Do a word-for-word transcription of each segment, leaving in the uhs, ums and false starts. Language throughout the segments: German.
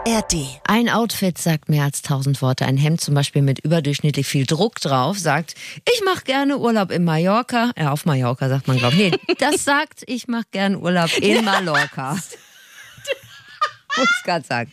A R D. Ein Outfit sagt mehr als tausend Worte. Ein Hemd zum Beispiel mit überdurchschnittlich viel Druck drauf sagt, ich mache gerne Urlaub in Mallorca. Ja, auf Mallorca sagt man, glaube ich. Nee, das sagt, ich mache gerne Urlaub in Mallorca. Muss ich gerade sagen.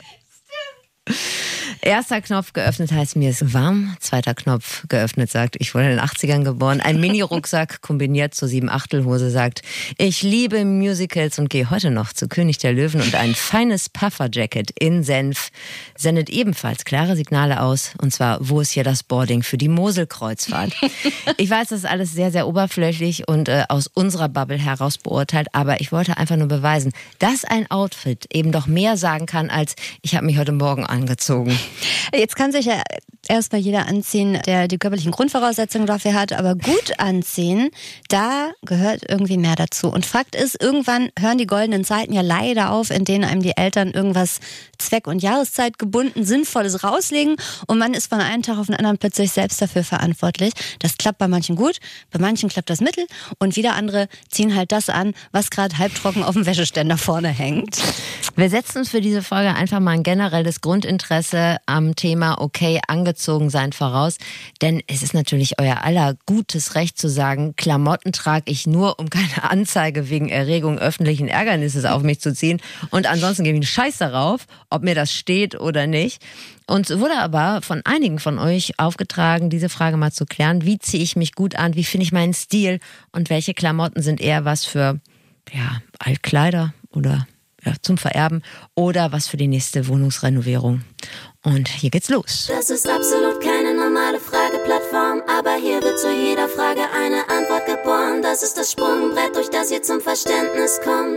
Erster Knopf geöffnet heißt, mir ist warm. Zweiter Knopf geöffnet sagt, ich wurde in den achtzigern geboren. Ein Mini-Rucksack kombiniert zur Sieben-Achtel-Hose sagt, ich liebe Musicals und gehe heute noch zu König der Löwen. Und ein feines Puffer-Jacket in Senf sendet ebenfalls klare Signale aus. Und zwar, wo ist hier das Boarding für die Moselkreuzfahrt? Ich weiß, das ist alles sehr, sehr oberflächlich und äh, aus unserer Bubble heraus beurteilt. Aber ich wollte einfach nur beweisen, dass ein Outfit eben doch mehr sagen kann, als ich habe mich heute Morgen angezogen. Jetzt kann sich ja erstmal jeder anziehen, der die körperlichen Grundvoraussetzungen dafür hat, aber gut anziehen, da gehört irgendwie mehr dazu. Und Fakt ist, irgendwann hören die goldenen Zeiten ja leider auf, in denen einem die Eltern irgendwas zweck- und jahreszeitgebunden Sinnvolles rauslegen und man ist von einem Tag auf den anderen plötzlich selbst dafür verantwortlich. Das klappt bei manchen gut, bei manchen klappt das mittel und wieder andere ziehen halt das an, was gerade halbtrocken auf dem Wäscheständer vorne hängt. Wir setzen uns für diese Folge einfach mal ein generelles Grundinteresse am Thema okay, angezogen sein voraus, denn es ist natürlich euer aller gutes Recht zu sagen, Klamotten trage ich nur, um keine Anzeige wegen Erregung öffentlichen Ärgernisses auf mich zu ziehen und ansonsten gebe ich einen Scheiß darauf, ob mir das steht oder nicht. Uns wurde aber von einigen von euch aufgetragen, diese Frage mal zu klären, wie ziehe ich mich gut an, wie finde ich meinen Stil und welche Klamotten sind eher was für ja, Altkleider oder ja, zum Vererben oder was für die nächste Wohnungsrenovierung. Und hier geht's los. Das ist absolut keine normale Frageplattform, aber hier wird zu jeder Frage eine Antwort geboren. Das ist das Sprungbrett, durch das ihr zum Verständnis kommt.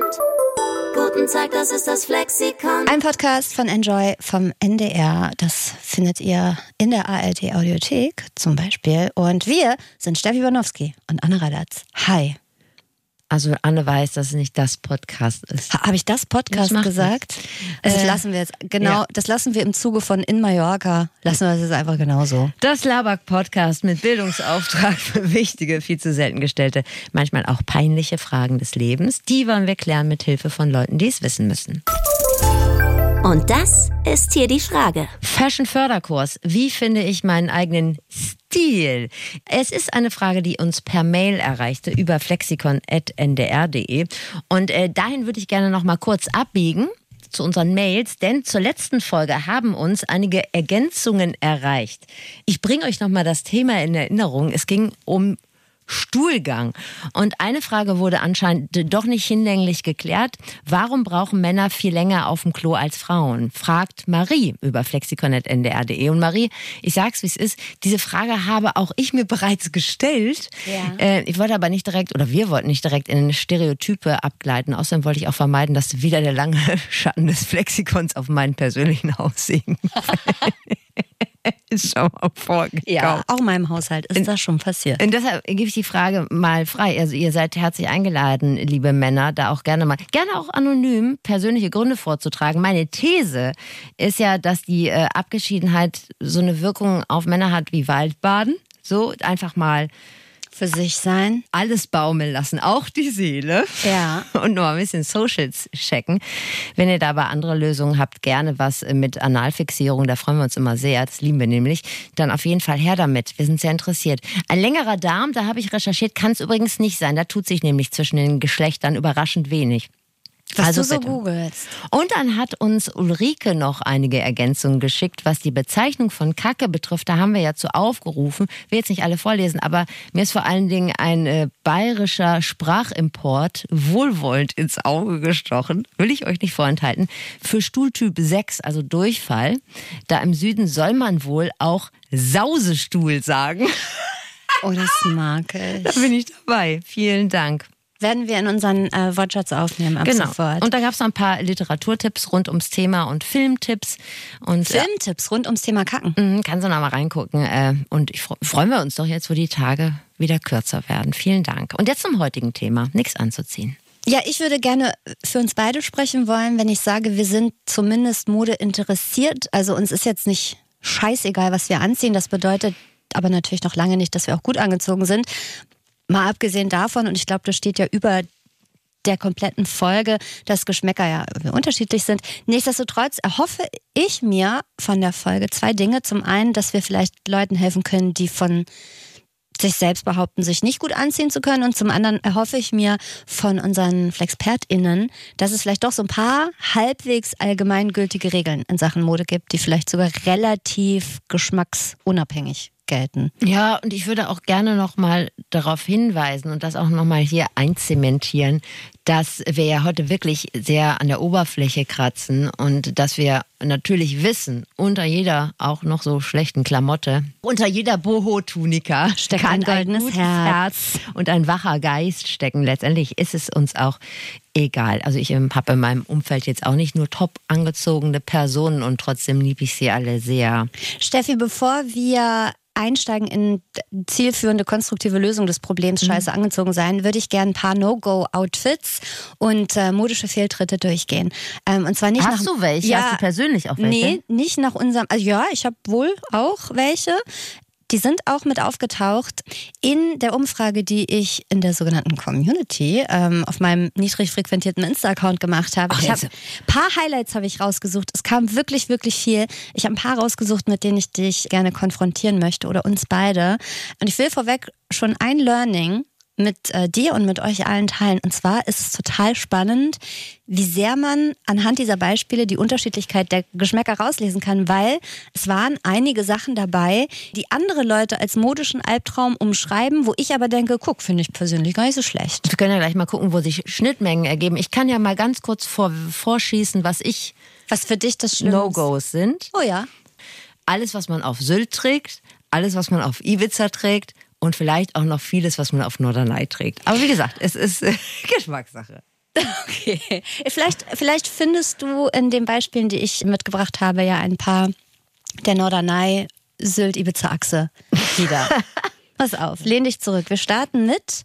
Guten Tag, das ist das Flexikon. Ein Podcast von Enjoy vom N D R. Das findet ihr in der A R D Audiothek zum Beispiel. Und wir sind Steffi Banowski und Anne Radatz. Hi. Also Anne weiß, dass es nicht das Podcast ist. Ha, Habe ich das Podcast das gesagt? Das äh, lassen wir jetzt, genau, ja. das lassen wir im Zuge von In Mallorca, lassen wir das jetzt einfach genauso. Das Laback-Podcast mit Bildungsauftrag für wichtige, viel zu selten gestellte, manchmal auch peinliche Fragen des Lebens. Die wollen wir klären mit Hilfe von Leuten, die es wissen müssen. Und das ist hier die Frage. Fashion-Förderkurs. Wie finde ich meinen eigenen Stil? Es ist eine Frage, die uns per Mail erreichte über flexikon at n d r punkt d e. Und äh, dahin würde ich gerne noch mal kurz abbiegen zu unseren Mails, denn zur letzten Folge haben uns einige Ergänzungen erreicht. Ich bringe euch noch mal das Thema in Erinnerung. Es ging um Stuhlgang. Und eine Frage wurde anscheinend doch nicht hinlänglich geklärt. Warum brauchen Männer viel länger auf dem Klo als Frauen? Fragt Marie über flexikon at n d r punkt d e. Und Marie, ich sag's wie es ist, diese Frage habe auch ich mir bereits gestellt. Ja. Äh, ich wollte aber nicht direkt, oder wir wollten nicht direkt in Stereotype abgleiten. Außerdem wollte ich auch vermeiden, dass wieder der lange Schatten des Flexikons auf meinen persönlichen Haussegen ist schon mal vorgekommen. Ja, auch in meinem Haushalt ist das schon passiert. Und deshalb gebe ich die Frage mal frei. Also ihr seid herzlich eingeladen, liebe Männer, da auch gerne mal, gerne auch anonym persönliche Gründe vorzutragen. Meine These ist ja, dass die äh, Abgeschiedenheit so eine Wirkung auf Männer hat wie Waldbaden. So einfach mal Für sich sein. alles baumeln lassen, auch die Seele. Ja. Und nur ein bisschen Socials checken. Wenn ihr da aber andere Lösungen habt, gerne was mit Analfixierung, da freuen wir uns immer sehr, das lieben wir nämlich, dann auf jeden Fall her damit. Wir sind sehr interessiert. Ein längerer Darm, da habe ich recherchiert, kann es übrigens nicht sein. Da tut sich nämlich zwischen den Geschlechtern überraschend wenig. Was Also du so bitte. googelst. Und dann hat uns Ulrike noch einige Ergänzungen geschickt, was die Bezeichnung von Kacke betrifft. Da haben wir ja zu aufgerufen. Ich will jetzt nicht alle vorlesen, aber mir ist vor allen Dingen ein äh, bayerischer Sprachimport wohlwollend ins Auge gestochen. Will ich euch nicht vorenthalten. Für Stuhltyp sechs, also Durchfall, da im Süden soll man wohl auch Sausestuhl sagen. Oh, das mag ich. Da bin ich dabei. Vielen Dank. Werden wir in unseren äh, Wortschatz aufnehmen ab Genau. sofort. Und da gab es noch ein paar Literaturtipps rund ums Thema und Filmtipps. Und Filmtipps rund ums Thema Kacken. Mhm, kannst du noch mal reingucken. Äh, Und ich fre- freuen wir uns doch jetzt, wo die Tage wieder kürzer werden. Vielen Dank. Und jetzt zum heutigen Thema. Nichts anzuziehen. Ja, ich würde gerne für uns beide sprechen wollen, wenn ich sage, wir sind zumindest Mode interessiert. Also uns ist jetzt nicht scheißegal, was wir anziehen. Das bedeutet aber natürlich noch lange nicht, dass wir auch gut angezogen sind. Mal abgesehen davon, und ich glaube, das steht ja über der kompletten Folge, dass Geschmäcker ja unterschiedlich sind. Nichtsdestotrotz erhoffe ich mir von der Folge zwei Dinge. Zum einen, dass wir vielleicht Leuten helfen können, die von sich selbst behaupten, sich nicht gut anziehen zu können. Und zum anderen erhoffe ich mir von unseren FlexpertInnen, dass es vielleicht doch so ein paar halbwegs allgemeingültige Regeln in Sachen Mode gibt, die vielleicht sogar relativ geschmacksunabhängig gelten. Ja, und ich würde auch gerne noch mal darauf hinweisen und das auch noch mal hier einzementieren, dass wir ja heute wirklich sehr an der Oberfläche kratzen und dass wir natürlich wissen, unter jeder auch noch so schlechten Klamotte, unter jeder Boho-Tunika steckt ein goldenes gutes Herz. Herz und ein wacher Geist stecken. Letztendlich ist es uns auch egal. Also ich habe in meinem Umfeld jetzt auch nicht nur top angezogene Personen und trotzdem liebe ich sie alle sehr. Steffi, bevor wir einsteigen in zielführende, konstruktive Lösung des Problems, mhm. scheiße angezogen sein, würde ich gerne ein paar No-Go-Outfits und äh, modische Fehltritte durchgehen. Ähm, und zwar nicht Hast nach, du welche? Ja, Hast du persönlich auch welche? Nee, nicht nach unserem, also ja, ich habe wohl auch welche. Die sind auch mit aufgetaucht in der Umfrage, die ich in der sogenannten Community ähm, auf meinem niedrig frequentierten Insta-Account gemacht habe. Ach, ich habe ein paar Highlights habe ich rausgesucht. Es kam wirklich, wirklich viel. Ich habe ein paar rausgesucht, mit denen ich dich gerne konfrontieren möchte oder uns beide. Und ich will vorweg schon ein Learning mit äh, dir und mit euch allen teilen. Und zwar ist es total spannend, wie sehr man anhand dieser Beispiele die Unterschiedlichkeit der Geschmäcker rauslesen kann, weil es waren einige Sachen dabei, die andere Leute als modischen Albtraum umschreiben, wo ich aber denke, guck, finde ich persönlich gar nicht so schlecht. Wir können ja gleich mal gucken, wo sich Schnittmengen ergeben. Ich kann ja mal ganz kurz vor, vorschießen, was ich Was für dich das Schlimme No-Gos sind. Oh ja. Alles, was man auf Sylt trägt, alles, was man auf Ibiza trägt, und vielleicht auch noch vieles, was man auf Norderney trägt. Aber wie gesagt, es ist äh, Geschmackssache. Okay. Vielleicht, vielleicht findest du in den Beispielen, die ich mitgebracht habe, ja ein paar der Norderney-Sylt-Ibiza-Achse wieder. Pass auf, lehn dich zurück. Wir starten mit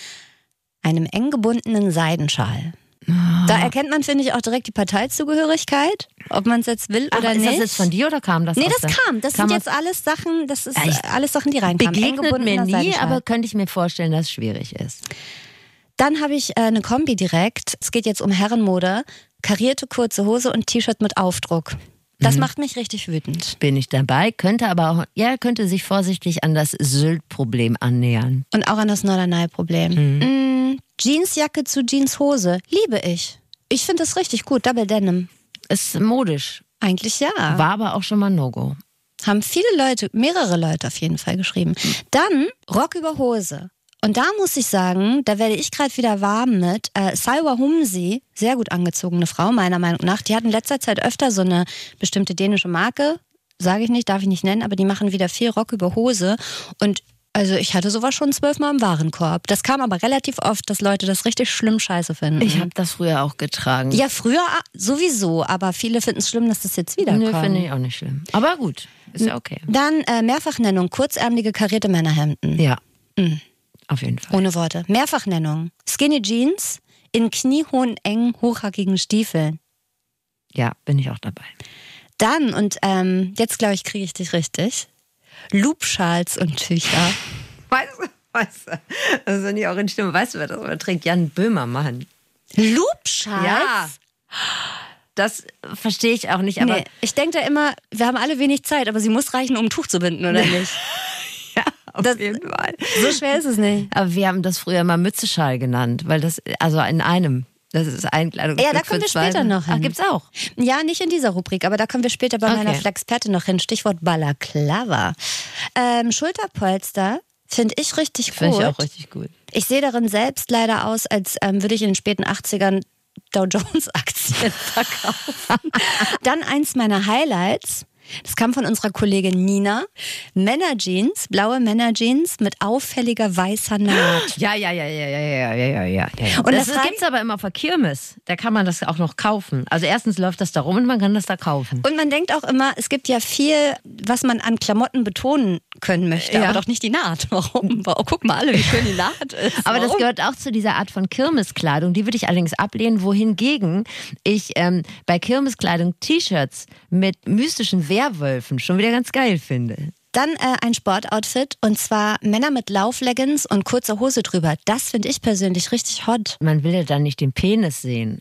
einem eng gebundenen Seidenschal. Da erkennt man, finde ich, auch direkt die Parteizugehörigkeit, ob man es jetzt will Ach, oder ist nicht. Das jetzt von dir oder kam das? Nee, aus das der- kam. Das kam sind aus- jetzt alles Sachen, das ist Ja, ich- äh, alles Sachen, die reinkamen. Eng Begegnet mir gebundener nie, Seidenschal. aber könnte ich mir vorstellen, dass es schwierig ist. Dann habe ich äh, eine Kombi direkt. Es geht jetzt um Herrenmode. Karierte kurze Hose und T-Shirt mit Aufdruck. Das Mhm. macht mich richtig wütend. Bin ich dabei, könnte aber auch, ja, könnte sich vorsichtig an das Sylt-Problem annähern. Und auch an das Norderney-Problem. Mhm. Mm, Jeansjacke zu Jeanshose. Liebe ich. Ich finde das richtig gut. Double Denim. Ist modisch, Eigentlich ja. war aber auch schon mal No-Go. Haben viele Leute, mehrere Leute auf jeden Fall geschrieben. Dann Rock über Hose. Und da muss ich sagen, da werde ich gerade wieder warm mit. Äh, Salwa Humsi, sehr gut angezogene Frau, meiner Meinung nach. Die hat in letzter Zeit öfter so eine bestimmte dänische Marke. Sage ich nicht, darf ich nicht nennen, aber die machen wieder viel Rock über Hose. Und also ich hatte sowas schon zwölfmal im Warenkorb. Das kam aber relativ oft, dass Leute das richtig schlimm scheiße finden. Ich habe das früher auch getragen. Ja, früher sowieso, aber viele finden es schlimm, dass das jetzt wiederkommt. Nö, finde ich auch nicht schlimm. Aber gut, ist ja okay. Dann äh, Mehrfachnennung, kurzärmelige karierte Männerhemden. Ja, Mhm. auf jeden Fall. Ohne Worte. Mehrfachnennung, Skinny Jeans in kniehohen, engen, hochhackigen Stiefeln. Ja, bin ich auch dabei. Dann, und ähm, jetzt glaube ich, kriege ich dich richtig, Loopschals und Tücher. Weißt du, weißt du, das ist nicht auch in Stimme. Weißt du, wer das aber trägt? Jan Böhmermann. Loopschals? Ja. Das verstehe ich auch nicht, aber Nee, ich denke da immer, wir haben alle wenig Zeit, aber sie muss reichen, um ein Tuch zu binden, oder nicht? ja, auf Das- jeden Fall. So schwer ist es nicht. Aber wir haben das früher mal Mützeschal genannt, weil das, also in einem, das ist ein Kleidungsstück Ja, da für kommen wir zwei. später noch hin. Ach, gibt's auch. Ja, nicht in dieser Rubrik, aber da kommen wir später bei Okay. meiner Flexperte noch hin. Stichwort Balaklava. Ähm, Schulterpolster finde ich richtig gut. Finde ich auch richtig gut. Ich sehe darin selbst leider aus, als ähm, würde ich in den späten achtzigern Dow Jones Aktien verkaufen. Dann eins meiner Highlights. Das kam von unserer Kollegin Nina. Männerjeans, blaue Männerjeans mit auffälliger weißer Naht. Ja, ja, ja, ja, ja, ja, ja, ja, ja, ja. Und das da frage gibt's aber immer auf der Kirmes. Da kann man das auch noch kaufen. Also erstens läuft das da rum und man kann das da kaufen. Und man denkt auch immer, es gibt ja viel, was man an Klamotten betonen können möchte, Ja. aber doch nicht die Naht. Warum? Warum? Guck mal alle, wie schön die Naht ist. Aber das Warum? gehört auch zu dieser Art von Kirmeskleidung. Die würde ich allerdings ablehnen, wohingegen ich ähm, bei Kirmeskleidung T-Shirts mit mystischen Werwölfen schon wieder ganz geil finde. Dann äh, ein Sportoutfit und zwar Männer mit Laufleggings und kurzer Hose drüber. Das finde ich persönlich richtig hot. Man will ja dann nicht den Penis sehen.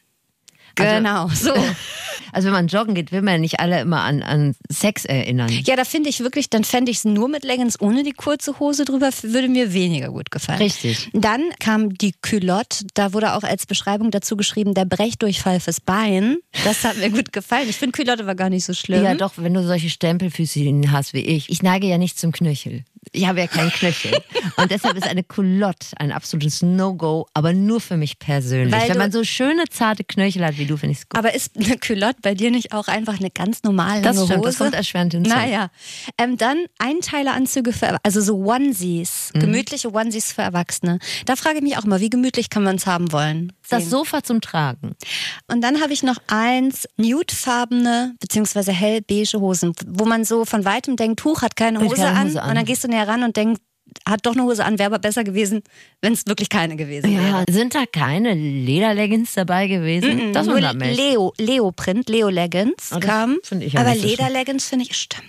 Genau, also, so. Also wenn man joggen geht, will man ja nicht alle immer an, an Sex erinnern. Ja, da finde ich wirklich, dann fände ich es nur mit Leggings ohne die kurze Hose drüber, würde mir weniger gut gefallen. Richtig. Dann kam die Culotte, da wurde auch als Beschreibung dazu geschrieben, der Brechdurchfall fürs Bein. Das hat mir gut gefallen. Ich finde Culotte war gar nicht so schlimm. Ja doch, wenn du solche Stempelfüßchen hast wie ich. Ich neige ja nicht zum Knöchel. Ich habe ja keinen Knöchel. Und deshalb ist eine Culotte ein absolutes No-Go, aber nur für mich persönlich. Weil wenn du- man so schöne, zarte Knöchel hat wie du, finde ich es gut. Aber ist eine Culotte bei dir nicht auch einfach eine ganz normale Das lange stimmt, Hose? das kommt erschwerend hinzu. Naja. Ähm, dann Einteileranzüge für, also so Onesies, Mhm. gemütliche Onesies für Erwachsene. Da frage ich mich auch immer, wie gemütlich kann man es haben wollen? Das Sehen. Sofa zum Tragen. Und dann habe ich noch eins, nudefarbene bzw. hellbeige Hosen, wo man so von weitem denkt, Huch, hat keine Hat Hose, keine an. Hose an. Und dann gehst du näher ran und denkst, hat doch eine Hose an, wäre aber besser gewesen, wenn es wirklich keine gewesen wäre. Ja, sind da keine Lederleggings dabei gewesen? Das Nur wundert mich. Leo, Leo-Print, Leo-Leggings Oh, das kam. finde ich ja aber nicht so schlimm. Lederleggings finde ich, stimmt.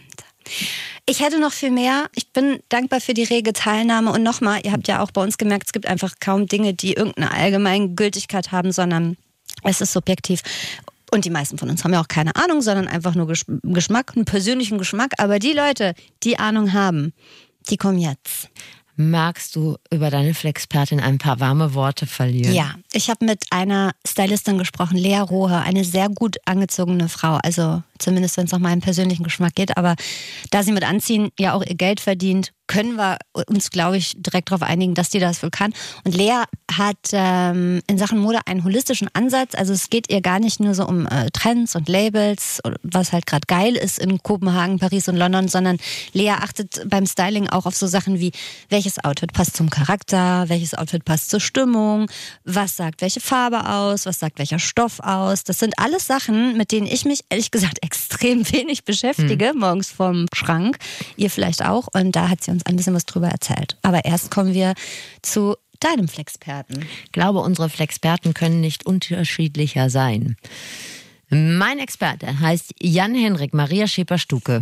Ich hätte noch viel mehr. Ich bin dankbar für die rege Teilnahme. Und nochmal, ihr habt ja auch bei uns gemerkt, es gibt einfach kaum Dinge, die irgendeine allgemeine Gültigkeit haben, sondern es ist subjektiv. Und die meisten von uns haben ja auch keine Ahnung, sondern einfach nur Gesch- Geschmack, einen persönlichen Geschmack. Aber die Leute, die Ahnung haben, die kommen jetzt. Magst du über deine Flexpertin ein paar warme Worte verlieren? Ja, ich habe mit einer Stylistin gesprochen, Lea Rohe, eine sehr gut angezogene Frau. Also zumindest, wenn es nach meinem persönlichen Geschmack geht. Aber da sie mit Anziehen ja auch ihr Geld verdient, können wir uns, glaube ich, direkt darauf einigen, dass die das wohl kann. Und Lea hat ähm, in Sachen Mode einen holistischen Ansatz. Also es geht ihr gar nicht nur so um äh, Trends und Labels, was halt gerade geil ist in Kopenhagen, Paris und London, sondern Lea achtet beim Styling auch auf so Sachen wie, welches Outfit passt zum Charakter, welches Outfit passt zur Stimmung, was sagt welche Farbe aus, was sagt welcher Stoff aus. Das sind alles Sachen, mit denen ich mich ehrlich gesagt extrem wenig beschäftige, hm. morgens vorm Schrank. Ihr vielleicht auch. Und da hat sie uns ein bisschen was drüber erzählt. Aber erst kommen wir zu deinem Flexperten. Ich glaube, unsere Flexperten können nicht unterschiedlicher sein. Mein Experte heißt Jan-Henrik Maria Schäper-Stuke.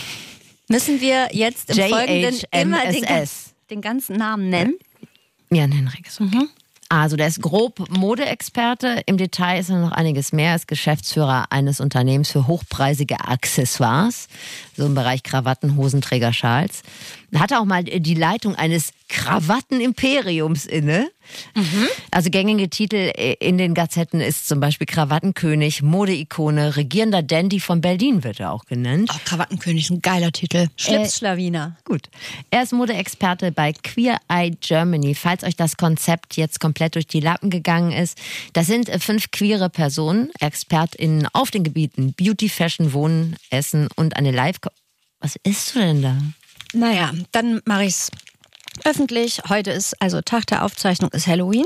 Müssen wir jetzt im Folgenden immer den, J H M S S. den ganzen Namen nennen? Jan-Henrik ist okay. Mhm. Also der ist grob Modeexperte, im Detail ist er noch einiges mehr, er ist Geschäftsführer eines Unternehmens für hochpreisige Accessoires, so im Bereich Krawatten, Hosenträger, Schals. Er hatte auch mal die Leitung eines Krawattenimperiums inne. Mhm. Also gängige Titel in den Gazetten ist zum Beispiel Krawattenkönig, Modeikone, regierender Dandy von Berlin wird er auch genannt. Oh, Krawattenkönig, ein geiler Titel. Schlipsschlawiner. Äh, gut. Er ist Modeexperte bei Queer Eye Germany. Falls euch das Konzept jetzt komplett durch die Lappen gegangen ist, das sind fünf queere Personen, ExpertInnen auf den Gebieten Beauty, Fashion, Wohnen, Essen und eine Live... Was isst du denn da? Naja, dann mache ich es öffentlich. Heute ist, also Tag der Aufzeichnung ist Halloween.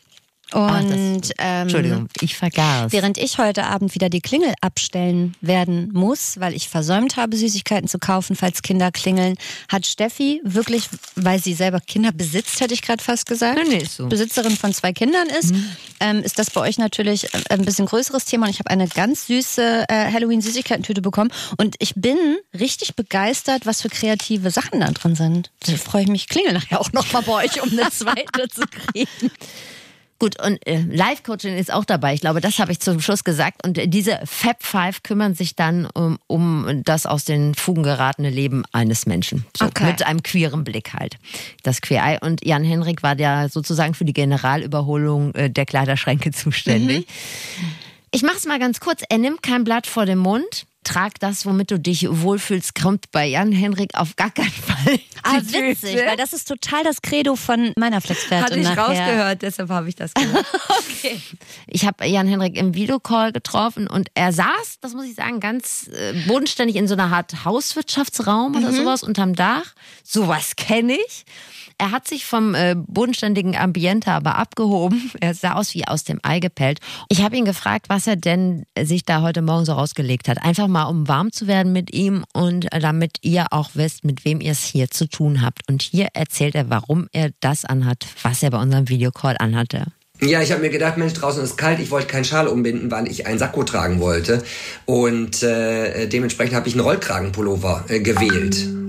Und Ach, das, ähm, Entschuldigung, ich vergaß. Während ich heute Abend wieder die Klingel abstellen werden muss, weil ich versäumt habe, Süßigkeiten zu kaufen, falls Kinder klingeln, hat Steffi wirklich, weil sie selber Kinder besitzt, hätte ich gerade fast gesagt, Nee, nee, ist so. Besitzerin von zwei Kindern ist, Mhm. ähm, ist das bei euch natürlich ein bisschen größeres Thema. Und ich habe eine ganz süße äh, Halloween-Süßigkeiten-Tüte bekommen. Und ich bin richtig begeistert, was für kreative Sachen da drin sind. Da freue ich mich, klingel nachher auch nochmal bei euch, um eine zweite zu kriegen. Gut, und äh, Life-Coaching ist auch dabei. Ich glaube, das habe ich zum Schluss gesagt. Und äh, diese Fab Five kümmern sich dann um, um das aus den Fugen geratene Leben eines Menschen. So, Okay. Mit einem queeren Blick halt. Das Queer Eye. Und Jan-Henrik war ja sozusagen für die Generalüberholung äh, der Kleiderschränke zuständig. Mhm. Ich mache es mal ganz kurz. Er nimmt kein Blatt vor den Mund. Trag das, womit du dich wohlfühlst, kommt bei Jan-Henrik auf gar keinen Fall. Ah, die witzig, Tüte. weil das ist total das Credo von meiner Flexpertin. Hatte ich nachher. rausgehört, deshalb habe ich das gemacht. Okay. Ich habe Jan-Henrik im Videocall getroffen und er saß, das muss ich sagen, ganz äh, bodenständig in so einer Art Hauswirtschaftsraum oder Mhm. sowas unterm Dach. Sowas kenne ich. Er hat sich vom äh, bodenständigen Ambiente aber abgehoben. Er sah aus wie aus dem Ei gepellt. Ich habe ihn gefragt, was er denn sich da heute Morgen so rausgelegt hat. Einfach mal, um warm zu werden mit ihm und äh, damit ihr auch wisst, mit wem ihr es hier zu tun habt. Und hier erzählt er, warum er das anhat, was er bei unserem Videocall anhatte. Ja, ich habe mir gedacht, Mensch, draußen ist kalt, ich wollte keinen Schal umbinden, weil ich einen Sakko tragen wollte. Und äh, dementsprechend habe ich einen Rollkragenpullover äh, gewählt.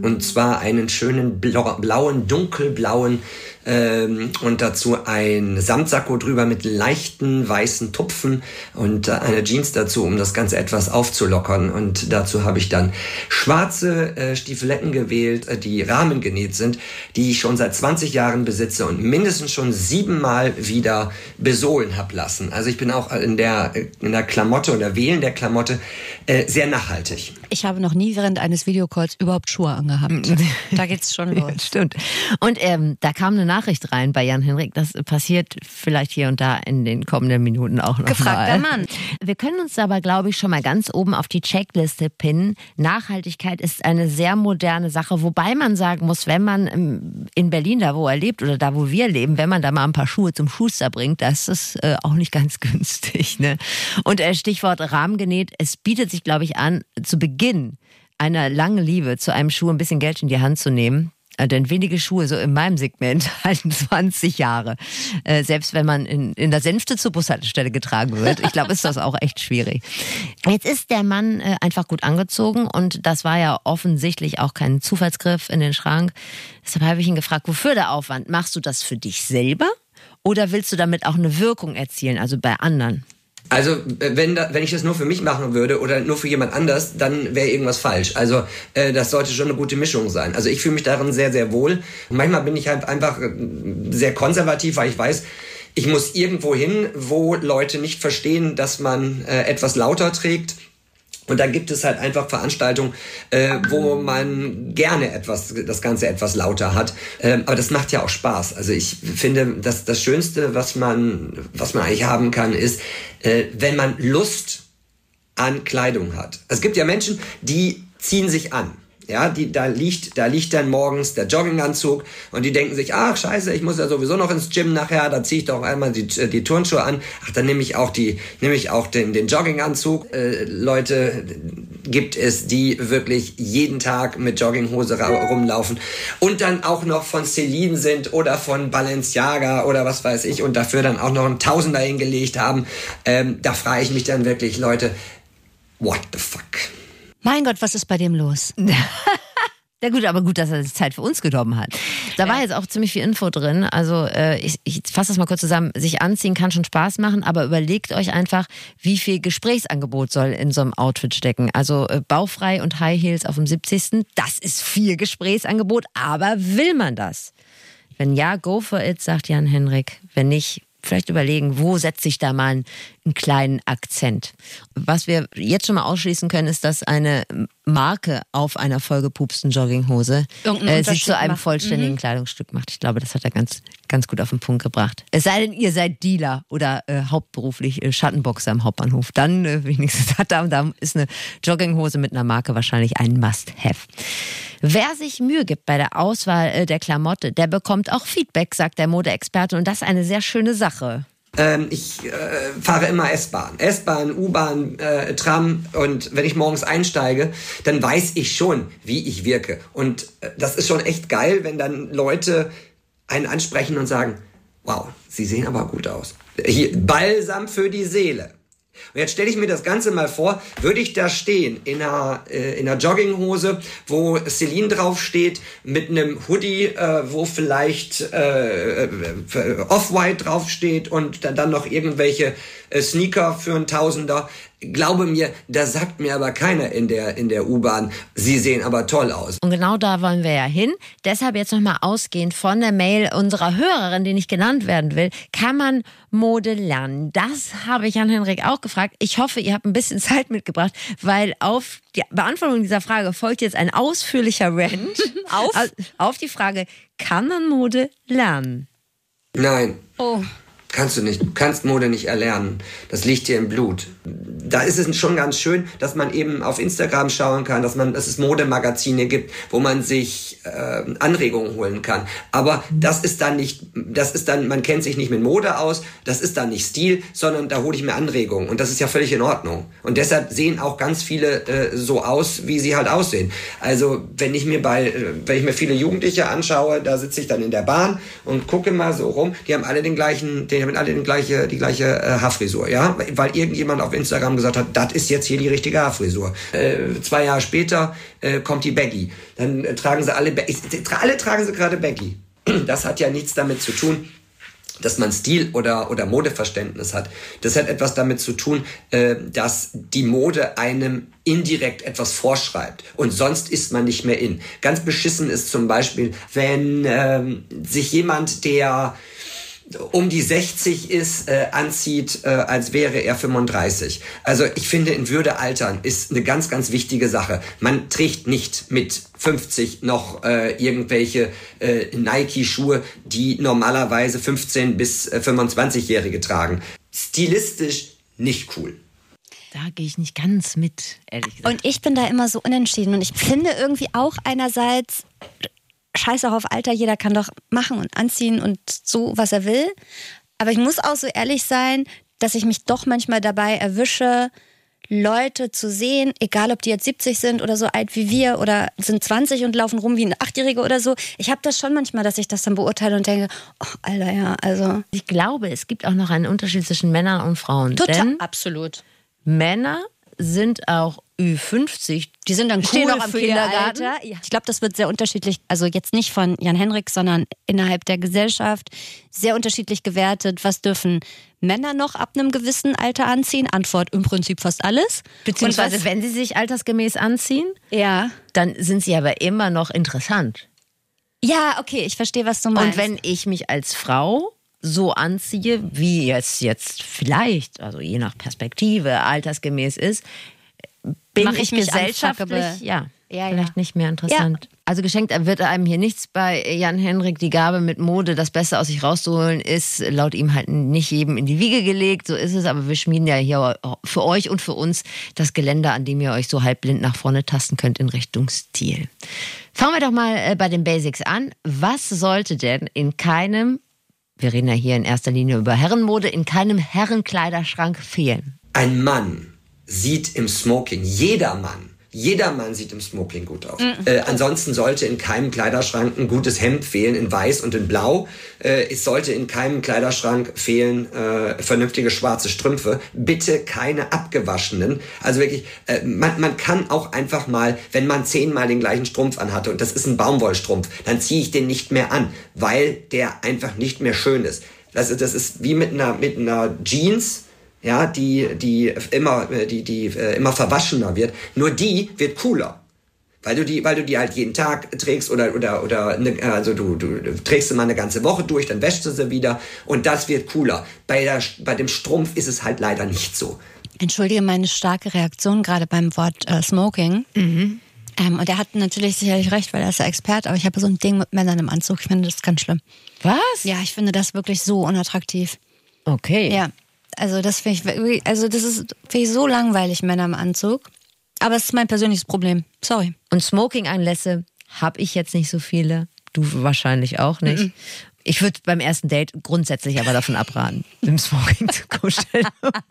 Und zwar einen schönen blauen, dunkelblauen ähm, und dazu ein Samtsacko drüber mit leichten weißen Tupfen und äh, eine Jeans dazu, um das Ganze etwas aufzulockern. Und dazu habe ich dann schwarze äh, Stiefeletten gewählt, äh, die rahmengenäht sind, die ich schon seit zwanzig Jahren besitze und mindestens schon siebenmal wieder besohlen habe lassen. Also ich bin auch in der, in der Klamotte oder Wählen der Klamotte äh, sehr nachhaltig. Ich habe noch nie während eines Videocalls überhaupt Schuhe angehabt. Da geht's schon los. Ja, stimmt. Und ähm, da kam eine Nachricht rein bei Jan-Henrik. Das passiert vielleicht hier und da in den kommenden Minuten auch noch Gefragter mal. Mann. Wir können uns aber, glaube ich, schon mal ganz oben auf die Checkliste pinnen. Nachhaltigkeit ist eine sehr moderne Sache, wobei man sagen muss, wenn man in Berlin, da wo er lebt oder da wo wir leben, wenn man da mal ein paar Schuhe zum Schuster bringt, das ist äh, auch nicht ganz günstig. Ne? Und äh, Stichwort rahmengenäht, es bietet sich, glaube ich, an, zu Beginn einer langen Liebe zu einem Schuh ein bisschen Geld in die Hand zu nehmen. Äh, denn wenige Schuhe, so in meinem Segment, halten zwanzig Jahre. Äh, selbst wenn man in, in der Senfte zur Bushaltestelle getragen wird. Ich glaube, ist das auch echt schwierig. Jetzt ist der Mann äh, einfach gut angezogen und das war ja offensichtlich auch kein Zufallsgriff in den Schrank. Deshalb habe ich ihn gefragt, wofür der Aufwand? Machst du das für dich selber oder willst du damit auch eine Wirkung erzielen, also bei anderen? Also wenn, da, wenn ich das nur für mich machen würde oder nur für jemand anders, dann wäre irgendwas falsch. Also äh, das sollte schon eine gute Mischung sein. Also ich fühle mich darin sehr, sehr wohl. Und manchmal bin ich halt einfach sehr konservativ, weil ich weiß, ich muss irgendwo hin, wo Leute nicht verstehen, dass man äh, etwas lauter trägt. Und dann gibt es halt einfach Veranstaltungen, äh, wo man gerne etwas, das Ganze etwas lauter hat. Ähm, aber das macht ja auch Spaß. Also ich finde, dass das Schönste, was man, was man eigentlich haben kann, ist, äh, wenn man Lust an Kleidung hat. Es gibt ja Menschen, die ziehen sich an. Ja, die, da liegt, da liegt dann morgens der Jogginganzug und die denken sich, ach scheiße, ich muss ja sowieso noch ins Gym nachher, da ziehe ich doch einmal die, die Turnschuhe an. Ach, dann nehme ich auch die, nehme ich auch den, den Jogginganzug. Äh, Leute gibt es, die wirklich jeden Tag mit Jogginghose ra- rumlaufen und dann auch noch von Celine sind oder von Balenciaga oder was weiß ich und dafür dann auch noch einen Tausender hingelegt haben. Ähm, da frage ich mich dann wirklich, Leute, what the fuck? Mein Gott, was ist bei dem los? Ja gut, aber gut, dass er sich Zeit für uns genommen hat. Da war jetzt auch ziemlich viel Info drin. Also äh, ich, ich fasse das mal kurz zusammen. Sich anziehen kann schon Spaß machen, aber überlegt euch einfach, wie viel Gesprächsangebot soll in so einem Outfit stecken. Also äh, bauchfrei und High Heels auf dem siebzigsten Das ist viel Gesprächsangebot, aber will man das? Wenn ja, go for it, sagt Jan-Henrik. Wenn nicht, vielleicht überlegen, wo setze ich da mal einen, einen kleinen Akzent. Was wir jetzt schon mal ausschließen können, ist, dass eine Marke auf einer vollgepupsten Jogginghose äh, sie zu einem macht. vollständigen mhm. Kleidungsstück macht. Ich glaube, das hat er ganz, ganz gut auf den Punkt gebracht. Es sei denn, ihr seid Dealer oder äh, hauptberuflich äh, Schattenboxer im Hauptbahnhof. Dann äh, wenigstens hat da, da ist eine Jogginghose mit einer Marke wahrscheinlich ein Must-Have. Wer sich Mühe gibt bei der Auswahl äh, der Klamotte, der bekommt auch Feedback, sagt der Modeexperte. Und das ist eine sehr schöne Sache. Ähm, ich äh, fahre immer S-Bahn. S-Bahn, U-Bahn, äh, Tram. Und wenn ich morgens einsteige, dann weiß ich schon, wie ich wirke. Und äh, das ist schon echt geil, wenn dann Leute einen ansprechen und sagen, wow, Sie sehen aber gut aus. Hier, Balsam für die Seele. Und jetzt stelle ich mir das Ganze mal vor, würde ich da stehen in einer, äh, in einer Jogginghose, wo Celine draufsteht, mit einem Hoodie, äh, wo vielleicht äh, äh, Off-White draufsteht und dann, dann noch irgendwelche äh, Sneaker für einen Tausender. Glaube mir, da sagt mir aber keiner in der, in der U-Bahn, Sie sehen aber toll aus. Und genau da wollen wir ja hin. Deshalb jetzt nochmal ausgehend von der Mail unserer Hörerin, die nicht genannt werden will, kann man Mode lernen? Das habe ich Jan-Henrik auch gefragt. Ich hoffe, ihr habt ein bisschen Zeit mitgebracht, weil auf die Beantwortung dieser Frage folgt jetzt ein ausführlicher Rant auf? auf die Frage, kann man Mode lernen? Nein. Oh. Kannst du nicht. Du kannst Mode nicht erlernen. Das liegt dir im Blut. Da ist es schon ganz schön, dass man eben auf Instagram schauen kann, dass man, dass es Modemagazine gibt, wo man sich äh, Anregungen holen kann. Aber das ist dann nicht, das ist dann, man kennt sich nicht mit Mode aus, das ist dann nicht Stil, sondern da hole ich mir Anregungen. Und das ist ja völlig in Ordnung. Und deshalb sehen auch ganz viele äh, so aus, wie sie halt aussehen. Also wenn ich mir bei, äh, wenn ich mir viele Jugendliche anschaue, da sitze ich dann in der Bahn und gucke mal so rum, die haben alle den gleichen, den haben alle die gleiche, die gleiche äh, Haarfrisur, ja, weil irgendjemand auf Instagram gesagt hat, das ist jetzt hier die richtige Haarfrisur. Äh, zwei Jahre später äh, kommt die Baggy. Dann äh, tragen sie alle, Be- alle tragen sie gerade Baggy. Das hat ja nichts damit zu tun, dass man Stil oder, oder Modeverständnis hat. Das hat etwas damit zu tun, äh, dass die Mode einem indirekt etwas vorschreibt. Und sonst ist man nicht mehr in. Ganz beschissen ist zum Beispiel, wenn ähm, sich jemand, der um die sechzig ist, äh, anzieht, äh, als wäre er fünfunddreißig. Also ich finde, in Würde altern ist eine ganz, ganz wichtige Sache. Man trägt nicht mit fünfzig noch äh, irgendwelche äh, Nike-Schuhe, die normalerweise fünfzehn- bis fünfundzwanzigjährige tragen. Stilistisch nicht cool. Da gehe ich nicht ganz mit, ehrlich gesagt. Und ich bin da immer so unentschieden. Und ich finde irgendwie auch einerseits... Scheiß auch auf Alter, jeder kann doch machen und anziehen und so, was er will. Aber ich muss auch so ehrlich sein, dass ich mich doch manchmal dabei erwische, Leute zu sehen, egal ob die jetzt siebzig sind oder so alt wie wir oder sind zwanzig und laufen rum wie ein Achtjährige oder so. Ich habe das schon manchmal, dass ich das dann beurteile und denke, oh, Alter, ja, also... Ich glaube, es gibt auch noch einen Unterschied zwischen Männern und Frauen. Total, denn absolut. Männer sind auch Ü fünfzig. Die sind dann cool Stehen noch am für ihr Kindergarten. Alter. Ja. Ich glaube, das wird sehr unterschiedlich, also jetzt nicht von Jan Henrik, sondern innerhalb der Gesellschaft sehr unterschiedlich gewertet. Was dürfen Männer noch ab einem gewissen Alter anziehen? Antwort im Prinzip fast alles. Beziehungsweise, Und was, wenn sie sich altersgemäß anziehen, ja. dann sind sie aber immer noch interessant. Ja, okay, ich verstehe, was du meinst. Und wenn ich mich als Frau so anziehe, wie es jetzt vielleicht, also je nach Perspektive, altersgemäß ist, bin Mach ich, ich mich gesellschaftlich unfuckable. ja, Ja, vielleicht ja. nicht mehr interessant. Also geschenkt wird einem hier nichts. Bei Jan Henrik die Gabe mit Mode, das Beste aus sich rauszuholen, ist laut ihm halt nicht jedem in die Wiege gelegt. So ist es, aber wir schmieden ja hier für euch und für uns das Geländer, an dem ihr euch so halbblind nach vorne tasten könnt in Richtung Stil. Fangen wir doch mal bei den Basics an. Was sollte denn in keinem, wir reden ja hier in erster Linie über Herrenmode, in keinem Herrenkleiderschrank fehlen? Ein Mann sieht im Smoking, jeder Mann, jeder Mann sieht im Smoking gut aus. Mhm. Äh, ansonsten sollte in keinem Kleiderschrank ein gutes Hemd fehlen, in weiß und in blau. Äh, es sollte in keinem Kleiderschrank fehlen äh, vernünftige schwarze Strümpfe. Bitte keine abgewaschenen. Also wirklich, äh, man, man kann auch einfach mal, wenn man zehnmal den gleichen Strumpf anhatte und das ist ein Baumwollstrumpf, dann ziehe ich den nicht mehr an, weil der einfach nicht mehr schön ist. Das, das ist wie mit einer, mit einer Jeans, ja, die, die immer, die, die äh, immer verwaschener wird. Nur die wird cooler. Weil du die, weil du die halt jeden Tag trägst oder, oder, oder, ne, also du, du trägst sie mal eine ganze Woche durch, dann wäschst du sie wieder und das wird cooler. Bei der, bei dem Strumpf ist es halt leider nicht so. Entschuldige meine starke Reaktion gerade beim Wort äh, Smoking. Mhm. Ähm, und er hat natürlich sicherlich recht, weil er ist ja Experte, aber ich habe so ein Ding mit Männern im Anzug. Ich finde das ganz schlimm. Was? Ja, ich finde das wirklich so unattraktiv. Okay. Ja. Also das finde ich, also das ist finde ich so langweilig, Männer im Anzug. Aber es ist mein persönliches Problem. Sorry. Und Smoking-Anlässe habe ich jetzt nicht so viele. Du wahrscheinlich auch nicht. Mhm. Ich würde beim ersten Date grundsätzlich aber davon abraten, im Smoking zu kuscheln.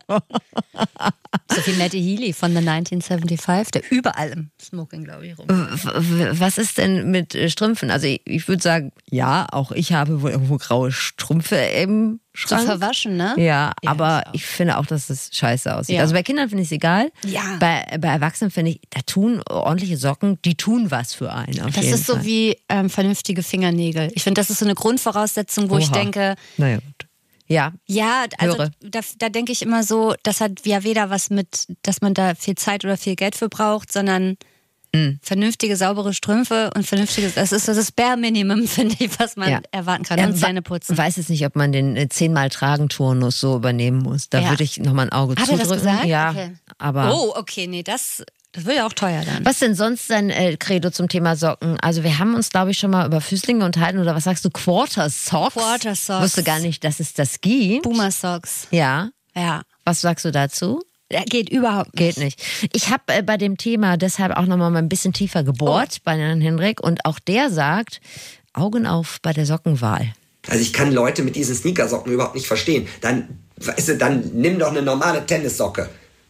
So wie Matty Healy von The neunzehnhundertfünfundsiebzig, der überall im Smoking, glaube ich, rum. Was ist denn mit Strümpfen? Also ich, ich würde sagen, ja, auch ich habe wohl irgendwo graue Strümpfe im Schrank. Zu verwaschen, ne? Ja, ja aber ich finde auch, dass das scheiße aussieht. Ja. Also bei Kindern finde ich es egal. Ja. Bei, bei Erwachsenen finde ich, da tun ordentliche Socken, die tun was für einen. Auf das jeden ist so Fall. wie ähm, vernünftige Fingernägel. Ich finde, das ist so eine Grundvoraussetzung, wo Oha. ich denke, naja, gut. Ja, ja, also Höre. da, da denke ich immer so, das hat ja weder was mit, dass man da viel Zeit oder viel Geld für braucht, sondern mm. vernünftige, saubere Strümpfe und vernünftiges, das ist das Bare Minimum, finde ich, was man ja. erwarten kann. Ähm, Und Zähne putzen. Ich weiß jetzt nicht, ob man den äh, zehnmal Tragen-Turnus so übernehmen muss. Da Ja. würde ich nochmal ein Auge Hat er zudrücken. das gesagt? Ja, Okay. aber... Oh, okay, nee, das, das wird ja auch teuer dann. Was denn sonst dein äh, Credo zum Thema Socken? Also wir haben uns, glaube ich, schon mal über Füßlinge unterhalten. Oder was sagst du? Quarter Socks? Quarter Socks. Ich wusste gar nicht, dass es das gibt. Boomer Socks. Ja. Ja. Was sagst du dazu? Ja, geht überhaupt nicht. Geht nicht. Ich habe äh, bei dem Thema deshalb auch nochmal ein bisschen tiefer gebohrt Oh. bei Herrn Henrik. Und auch der sagt, Augen auf bei der Sockenwahl. Also ich kann Leute mit diesen Sneakersocken überhaupt nicht verstehen. Dann, weißt du, dann nimm doch eine normale Tennissocke.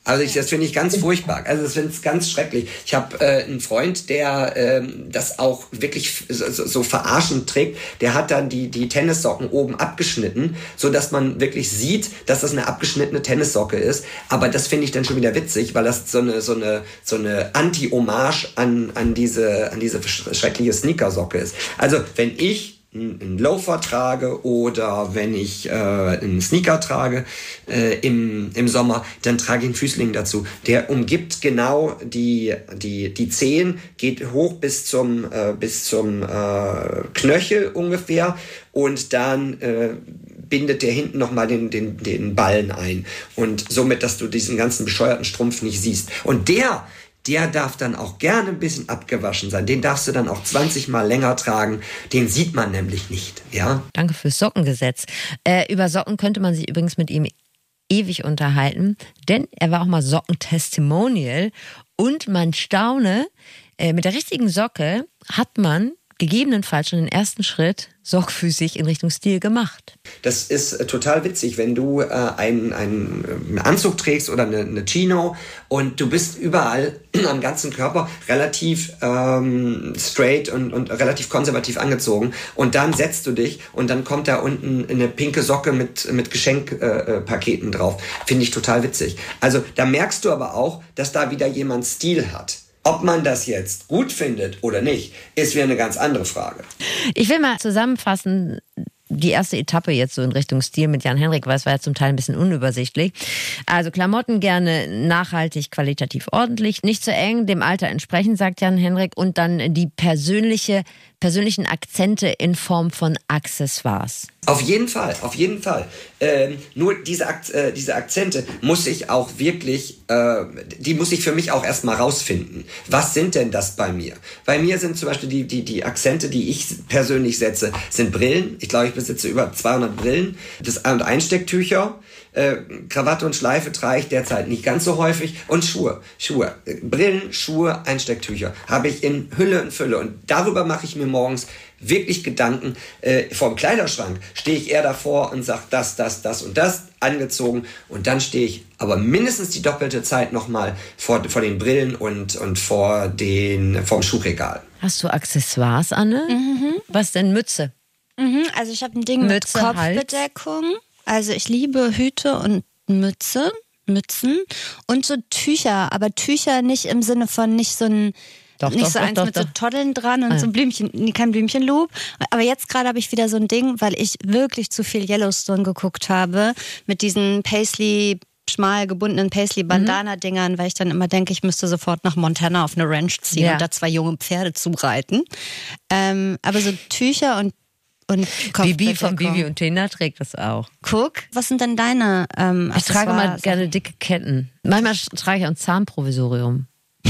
Also ich, das finde ich ganz furchtbar. Also das finde ich ganz schrecklich. Ich habe äh, einen Freund, der ähm, das auch wirklich so, so verarschend trägt. Der hat dann die die Tennissocken oben abgeschnitten, so dass man wirklich sieht, dass das eine abgeschnittene Tennissocke ist. Aber das finde ich dann schon wieder witzig, weil das so eine so eine so eine Anti-Hommage an an diese an diese schreckliche Sneakersocke ist. Also wenn ich einen Loafer trage oder wenn ich äh, einen Sneaker trage äh, im, im Sommer, dann trage ich einen Füßling dazu. Der umgibt genau die, die, die Zehen, geht hoch bis zum, äh, bis zum äh, Knöchel ungefähr und dann äh, bindet der hinten nochmal den, den, den Ballen ein. Und somit, dass du diesen ganzen bescheuerten Strumpf nicht siehst. Und der Der darf dann auch gerne ein bisschen abgewaschen sein. Den darfst du dann auch zwanzig Mal länger tragen. Den sieht man nämlich nicht, ja. Danke fürs Sockengesetz. Äh, über Socken könnte man sich übrigens mit ihm ewig unterhalten, denn er war auch mal Sockentestimonial und man staune, äh, mit der richtigen Socke hat man gegebenenfalls schon den ersten Schritt sorgfältig in Richtung Stil gemacht. Das ist äh, total witzig, wenn du äh, einen, einen Anzug trägst oder eine, eine Chino und du bist überall am ganzen Körper relativ ähm, straight und, und relativ konservativ angezogen und dann setzt du dich und dann kommt da unten eine pinke Socke mit, mit Geschenkpaketen äh, drauf. Finde ich total witzig. Also da merkst du aber auch, dass da wieder jemand Stil hat. Ob man das jetzt gut findet oder nicht, ist wieder eine ganz andere Frage. Ich will mal zusammenfassen, die erste Etappe jetzt so in Richtung Stil mit Jan-Henrik, weil es war ja zum Teil ein bisschen unübersichtlich. Also Klamotten gerne nachhaltig, qualitativ ordentlich, nicht zu eng, dem Alter entsprechend, sagt Jan-Henrik. Und dann die persönliche, persönlichen Akzente in Form von Accessoires. Auf jeden Fall, auf jeden Fall. Ähm, nur diese, Ak- äh, diese Akzente muss ich auch wirklich, äh, die muss ich für mich auch erstmal rausfinden. Was sind denn das bei mir? Bei mir sind zum Beispiel die, die, die Akzente, die ich persönlich setze, sind Brillen. Ich glaube, ich besitze über zweihundert Brillen. Das und Einstecktücher. Äh, Krawatte und Schleife trage ich derzeit nicht ganz so häufig. Und Schuhe. Schuhe. Brillen, Schuhe, Einstecktücher. Habe ich in Hülle und Fülle. Und darüber mache ich mir morgens wirklich Gedanken. Äh, vorm Kleiderschrank stehe ich eher davor und sage das, das, das und das angezogen. Und dann stehe ich aber mindestens die doppelte Zeit nochmal vor, vor den Brillen und, und vor den, vorm Schuhregal. Hast du Accessoires, Anne? Mhm. Was denn? Mütze? Mhm, also ich habe ein Ding Mütze, mit Kopfbedeckung. Hals. Also ich liebe Hüte und Mütze, Mützen und so Tücher, aber Tücher nicht im Sinne von nicht so ein Doch, nicht doch, so doch, eins doch, mit doch. so Toddeln dran und Ah, ja. so ein Blümchen, nee, kein Blümchenloop. Aber jetzt gerade habe ich wieder so ein Ding, weil ich wirklich zu viel Yellowstone geguckt habe mit diesen Paisley schmal gebundenen Paisley-Bandana-Dingern, weil ich dann immer denke, ich müsste sofort nach Montana auf eine Ranch ziehen Ja. und da zwei junge Pferde zureiten. Ähm, aber so Tücher und und Bibi von Kopfbedeckung. Bibi und Tina trägt das auch. Guck, was sind denn deine ähm, Ich trage mal Accessoires? gerne dicke Ketten. Manchmal trage ich auch ein Zahnprovisorium.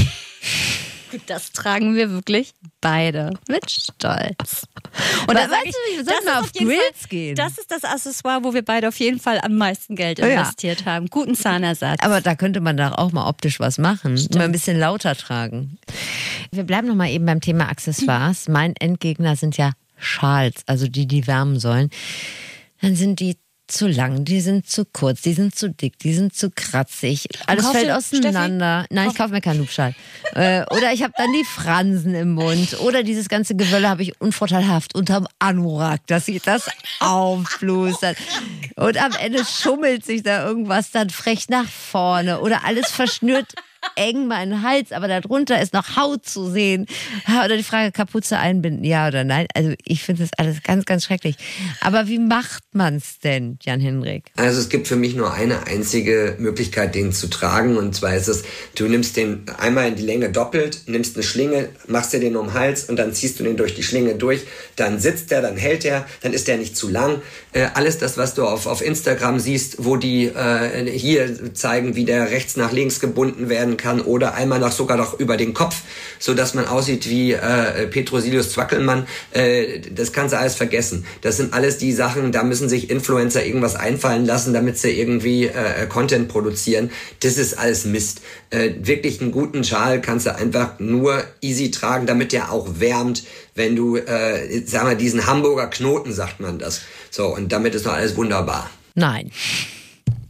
Das tragen wir wirklich beide mit Stolz. Und Aber da sag weißt ich, du, wir das sollten ist mal auf auf jeden Grills Fall, gehen. Das ist das Accessoire, wo wir beide auf jeden Fall am meisten Geld Ja. investiert haben. Guten Zahnersatz. Aber da könnte man doch auch mal optisch was machen. Mal ein bisschen lauter tragen. Wir bleiben noch mal eben beim Thema Accessoires. Mein Endgegner sind ja Schals, also die, die wärmen sollen. Dann sind die zu lang, die sind zu kurz, die sind zu dick, die sind zu kratzig. Alles kauf fällt dir- auseinander. Steffi, Nein, kauf- ich kaufe mir keinen Hubschal. äh, oder ich habe dann die Fransen im Mund. Oder dieses ganze Gewölle habe ich unvorteilhaft unterm Anorak, dass sich das aufblustert. Und am Ende schummelt sich da irgendwas dann frech nach vorne. Oder alles verschnürt eng meinen Hals, aber darunter ist noch Haut zu sehen. Oder die Frage, Kapuze einbinden, ja oder nein. Also ich finde das alles ganz, ganz schrecklich. Aber wie macht man's denn, Jan-Henrik? Also es gibt für mich nur eine einzige Möglichkeit, den zu tragen. Und zwar ist es, du nimmst den einmal in die Länge doppelt, nimmst eine Schlinge, machst dir den um den Hals und dann ziehst du den durch die Schlinge durch. Dann sitzt der, dann hält der, dann ist der nicht zu lang. Äh, alles das, was du auf, auf Instagram siehst, wo die äh, hier zeigen, wie der rechts nach links gebunden werden kann oder einmal noch sogar noch über den Kopf, so dass man aussieht wie äh, Petrosilius Zwackelmann. Äh, das kannst du alles vergessen. Das sind alles die Sachen, da müssen sich Influencer irgendwas einfallen lassen, damit sie irgendwie äh, Content produzieren. Das ist alles Mist. Äh, wirklich einen guten Schal kannst du einfach nur easy tragen, damit der auch wärmt, wenn du, äh, sag mal, diesen Hamburger Knoten, sagt man das. So, und damit ist noch alles wunderbar. Nein.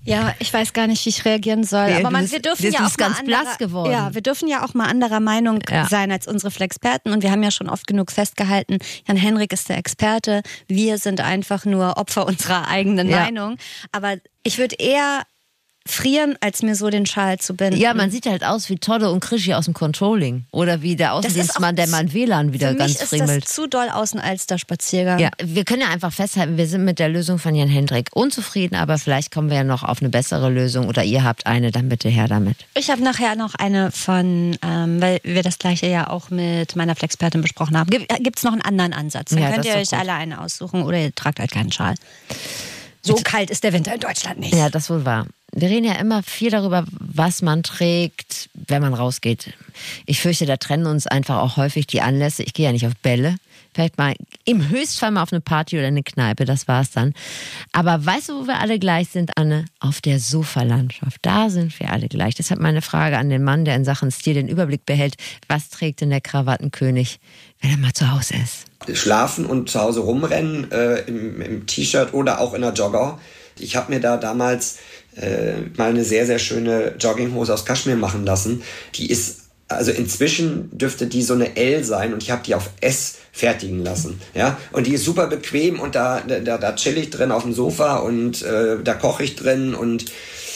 Ja, ich weiß gar nicht, wie ich reagieren soll. Ja, aber man, bist, wir dürfen ja auch ganz mal blass anderer, geworden. Ja, wir dürfen ja auch mal anderer Meinung ja. sein als unsere Flexperten. Und wir haben ja schon oft genug festgehalten, Jan-Henrik ist der Experte. Wir sind einfach nur Opfer unserer eigenen ja. Meinung. Aber ich würde eher frieren, als mir so den Schal zu binden. Ja, man sieht halt aus wie Todde und Krischi aus dem Controlling. Oder wie der Außendienstmann, der mal W L A N wieder für ganz mich ist friemelt. das zu doll Außenalster-Spaziergang. Ja, wir können ja einfach festhalten, wir sind mit der Lösung von Jan-Henrik unzufrieden, aber vielleicht kommen wir ja noch auf eine bessere Lösung oder ihr habt eine, dann bitte her damit. Ich habe nachher noch eine von, ähm, weil wir das gleiche ja auch mit meiner Flexpertin besprochen haben. Gibt es noch einen anderen Ansatz? Dann Ja, könnt das ihr ist euch doch gut. alle eine aussuchen oder ihr tragt halt keinen Schal. So kalt ist der Winter in Deutschland nicht. Ja, das wohl wahr. Wir reden ja immer viel darüber, was man trägt, wenn man rausgeht. Ich fürchte, da trennen uns einfach auch häufig die Anlässe. Ich gehe ja nicht auf Bälle. Vielleicht mal im Höchstfall mal auf eine Party oder eine Kneipe, das war's dann. Aber weißt du, wo wir alle gleich sind, Anne? Auf der Sofalandschaft. Da sind wir alle gleich. Deshalb meine Frage an den Mann, der in Sachen Stil den Überblick behält. Was trägt denn der Krawattenkönig, wenn er mal zu Hause ist? Schlafen und zu Hause rumrennen, äh, im, im T-Shirt oder auch in der Jogger. Ich habe mir da damals äh, mal eine sehr, sehr schöne Jogginghose aus Kaschmir machen lassen. Die ist, also inzwischen dürfte die so eine L sein und ich habe die auf S fertigen lassen. Ja? Und die ist super bequem und da, da, da chill ich drin auf dem Sofa und äh, da koche ich drin und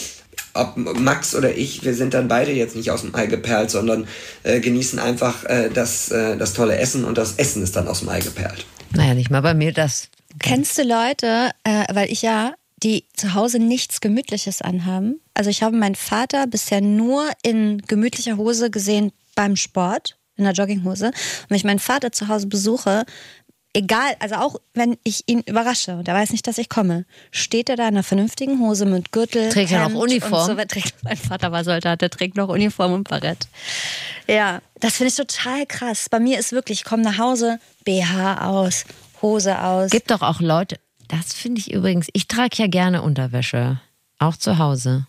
ob Max oder ich, wir sind dann beide jetzt nicht aus dem Ei geperlt, sondern äh, genießen einfach äh, das, äh, das tolle Essen und das Essen ist dann aus dem Ei geperlt. Naja, nicht mal bei mir das. Kennst du Leute, äh, weil ich ja, die zu Hause nichts Gemütliches anhaben? Also ich habe meinen Vater bisher nur in gemütlicher Hose gesehen beim Sport, in der Jogginghose. Und wenn ich meinen Vater zu Hause besuche, egal, also auch wenn ich ihn überrasche und er weiß nicht, dass ich komme, steht er da in einer vernünftigen Hose mit Gürtel, Trägt er Hemd noch Uniform? und so. Trägt, mein Vater war Soldat, der trägt noch Uniform und Barett. Ja, das finde ich total krass. Bei mir ist wirklich, ich komme nach Hause, B H aus, Hose aus. Gibt doch auch Leute, das finde ich übrigens, ich trage ja gerne Unterwäsche, auch zu Hause.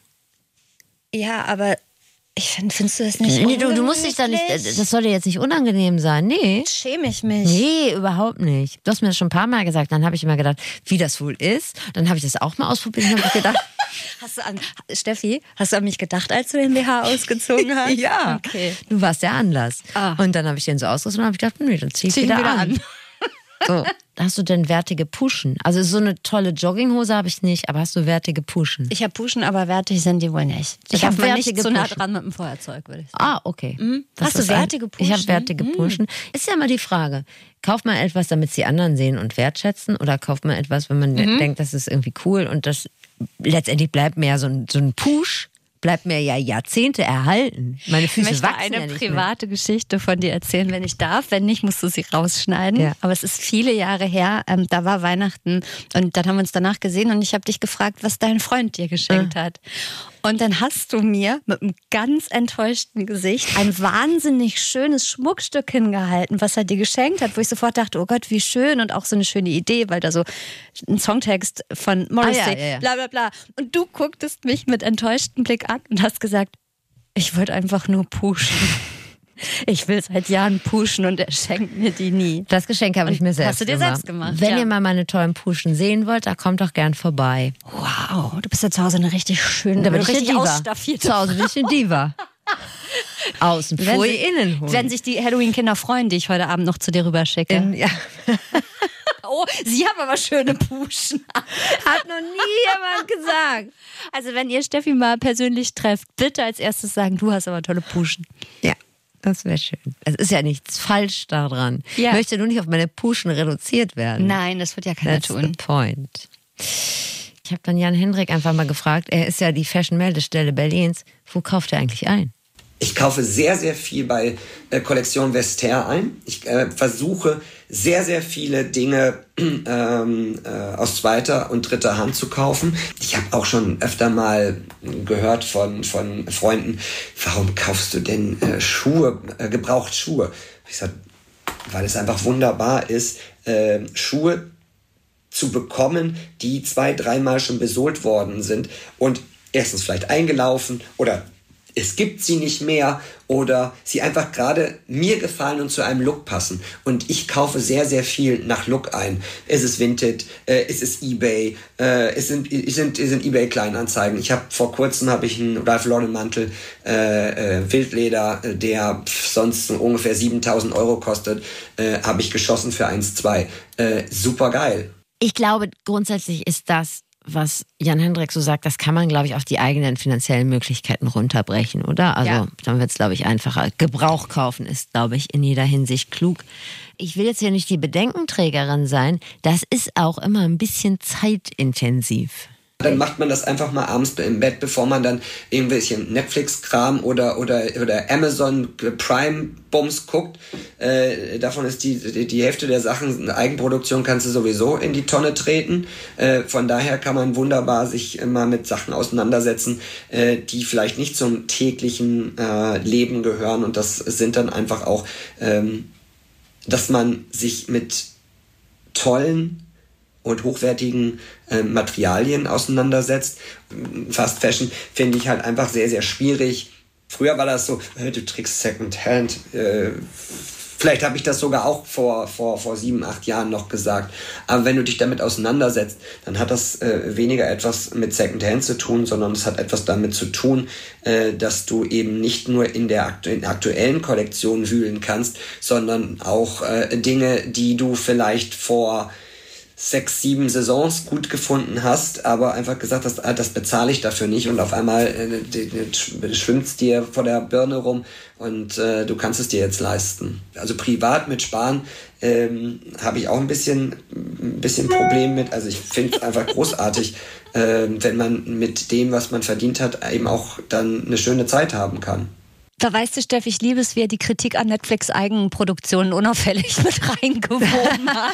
Ja, aber ich find, findest du das nicht Nee, du, du musst dich da nicht, das soll dir jetzt nicht unangenehm sein, nee. Schäme ich mich. Nee, überhaupt nicht. Du hast mir das schon ein paar Mal gesagt, dann habe ich immer gedacht, wie das wohl ist. Dann habe ich das auch mal ausprobiert und habe ich gedacht, Hast du an, Steffi, hast du an mich gedacht, als du den B H ausgezogen hast? ja, Okay. du warst der Anlass. Ah. Und dann habe ich den so ausgerüstet und habe ich gedacht, nee, dann zieh ich Zieh ihn wieder, wieder an. an. So. Hast du denn wertige Puschen? Also so eine tolle Jogginghose habe ich nicht, aber hast du wertige Puschen? Ich habe Puschen, aber wertig sind die wohl nicht. Da Ich darf hab man wertige nicht zu nah Puschen. dran mit dem Feuerzeug, würde ich sagen. Ah, okay. Mhm. Das Hast du ist ein- wertige Ich Puschen? habe wertige Mhm. Puschen. Ist ja immer die Frage, kauft man etwas, damit es die anderen sehen und wertschätzen oder kauft man etwas, wenn man Mhm. denkt, das ist irgendwie cool und das letztendlich bleibt mir ja so ein, so ein Push, bleibt mir ja Jahrzehnte erhalten. Meine Ich Füße möchte wachsen eine ja nicht private Geschichte von dir erzählen, wenn ich darf. Wenn nicht, musst du sie rausschneiden. Ja. Aber es ist viele Jahre her. Ähm, da war Weihnachten und dann haben wir uns danach gesehen und ich habe dich gefragt, was dein Freund dir geschenkt Ah. hat. Und dann hast du mir mit einem ganz enttäuschten Gesicht ein wahnsinnig schönes Schmuckstück hingehalten, was er dir geschenkt hat, wo ich sofort dachte, oh Gott, wie schön und auch so eine schöne Idee, weil da so ein Songtext von Morrissey, Ah, ja, ja, ja. bla bla bla. Und du gucktest mich mit enttäuschtem Blick an und hast gesagt, ich wollte einfach nur pushen. Ich will seit Jahren pushen und er schenkt mir die nie. Das Geschenk habe ich mir Und selbst hast du dir gemacht. selbst gemacht, Wenn ja. ihr mal meine tollen Puschen sehen wollt, da kommt doch gern vorbei. Wow, du bist ja zu Hause eine richtig schöne, Da bin ich richtig eine Diva. ausstaffierte Zu Hause bin ich eine Diva. Außen Wenn pfui, sich- innen hui. Wenn sich die Halloween-Kinder freuen, die ich heute Abend noch zu dir rüberschicke. In, ja. Oh, sie haben aber schöne Puschen. Hat noch nie jemand gesagt. Also wenn ihr Steffi mal persönlich trefft, bitte als erstes sagen, du hast aber tolle Puschen. Ja, das wäre schön. Es ist ja nichts falsch daran. Ja. Ich möchte nur nicht auf meine Puschen reduziert werden. Nein, das wird ja keiner That's tun. the point. Ich habe dann Jan-Henrik einfach mal gefragt, er ist ja die Fashion-Meldestelle Berlins, wo kauft er eigentlich ein? Ich kaufe sehr, sehr viel bei äh, Kollektion Vestiaire ein. Ich äh, versuche sehr, sehr viele Dinge ähm, äh, aus zweiter und dritter Hand zu kaufen. Ich habe auch schon öfter mal gehört von, von Freunden, warum kaufst du denn äh, Schuhe, äh, gebraucht Schuhe? Ich sage, weil es einfach wunderbar ist, äh, Schuhe zu bekommen, die zwei, dreimal schon besohlt worden sind und erstens vielleicht eingelaufen oder es gibt sie nicht mehr oder sie einfach gerade mir gefallen und zu einem Look passen. Und ich kaufe sehr, sehr viel nach Look ein. Es ist Vinted, äh, es ist eBay, äh, es sind, es sind, es sind eBay-Kleinanzeigen. Ich habe vor kurzem habe ich einen Ralph Lauren Mantel, äh, äh, Wildleder, der pf, sonst ungefähr siebentausend Euro kostet, äh, habe ich geschossen für eins Komma zwei. Äh, super geil. Ich glaube, grundsätzlich ist das, was Jan Hendrik so sagt, das kann man, glaube ich, auf die eigenen finanziellen Möglichkeiten runterbrechen, oder? Also ja. Dann wird es, glaube ich, einfacher. Gebrauch kaufen ist, glaube ich, in jeder Hinsicht klug. Ich will jetzt hier nicht die Bedenkenträgerin sein. Das ist auch immer ein bisschen zeitintensiv. Dann macht man das einfach mal abends im Bett, bevor man dann irgendwelche Netflix-Kram oder, oder, oder Amazon Prime-Bums guckt. Äh, davon ist die, die, die Hälfte der Sachen, Eigenproduktion kannst du sowieso in die Tonne treten. Äh, von daher kann man wunderbar sich mal mit Sachen auseinandersetzen, äh, die vielleicht nicht zum täglichen äh, Leben gehören. Und das sind dann einfach auch, ähm, dass man sich mit tollen und hochwertigen äh, Materialien auseinandersetzt. Fast Fashion finde ich halt einfach sehr, sehr schwierig. Früher war das so, äh, du trägst Secondhand. Äh, vielleicht habe ich das sogar auch vor, vor, vor sieben, acht Jahren noch gesagt. Aber wenn du dich damit auseinandersetzt, dann hat das äh, weniger etwas mit Secondhand zu tun, sondern es hat etwas damit zu tun, äh, dass du eben nicht nur in der aktu- in aktuellen Kollektion wühlen kannst, sondern auch äh, Dinge, die du vielleicht vor sechs, sieben Saisons gut gefunden hast, aber einfach gesagt hast, ah, das bezahle ich dafür nicht und auf einmal äh, schwimmt es dir vor der Birne rum und äh, du kannst es dir jetzt leisten. Also privat mit Sparen ähm, habe ich auch ein bisschen, ein bisschen Problem mit. Also ich finde es einfach großartig, äh, wenn man mit dem, was man verdient hat, eben auch dann eine schöne Zeit haben kann. Da weißt du, Steffi, ich liebe es, wie er die Kritik an Netflix Eigenproduktionen unauffällig mit reingewoben hat.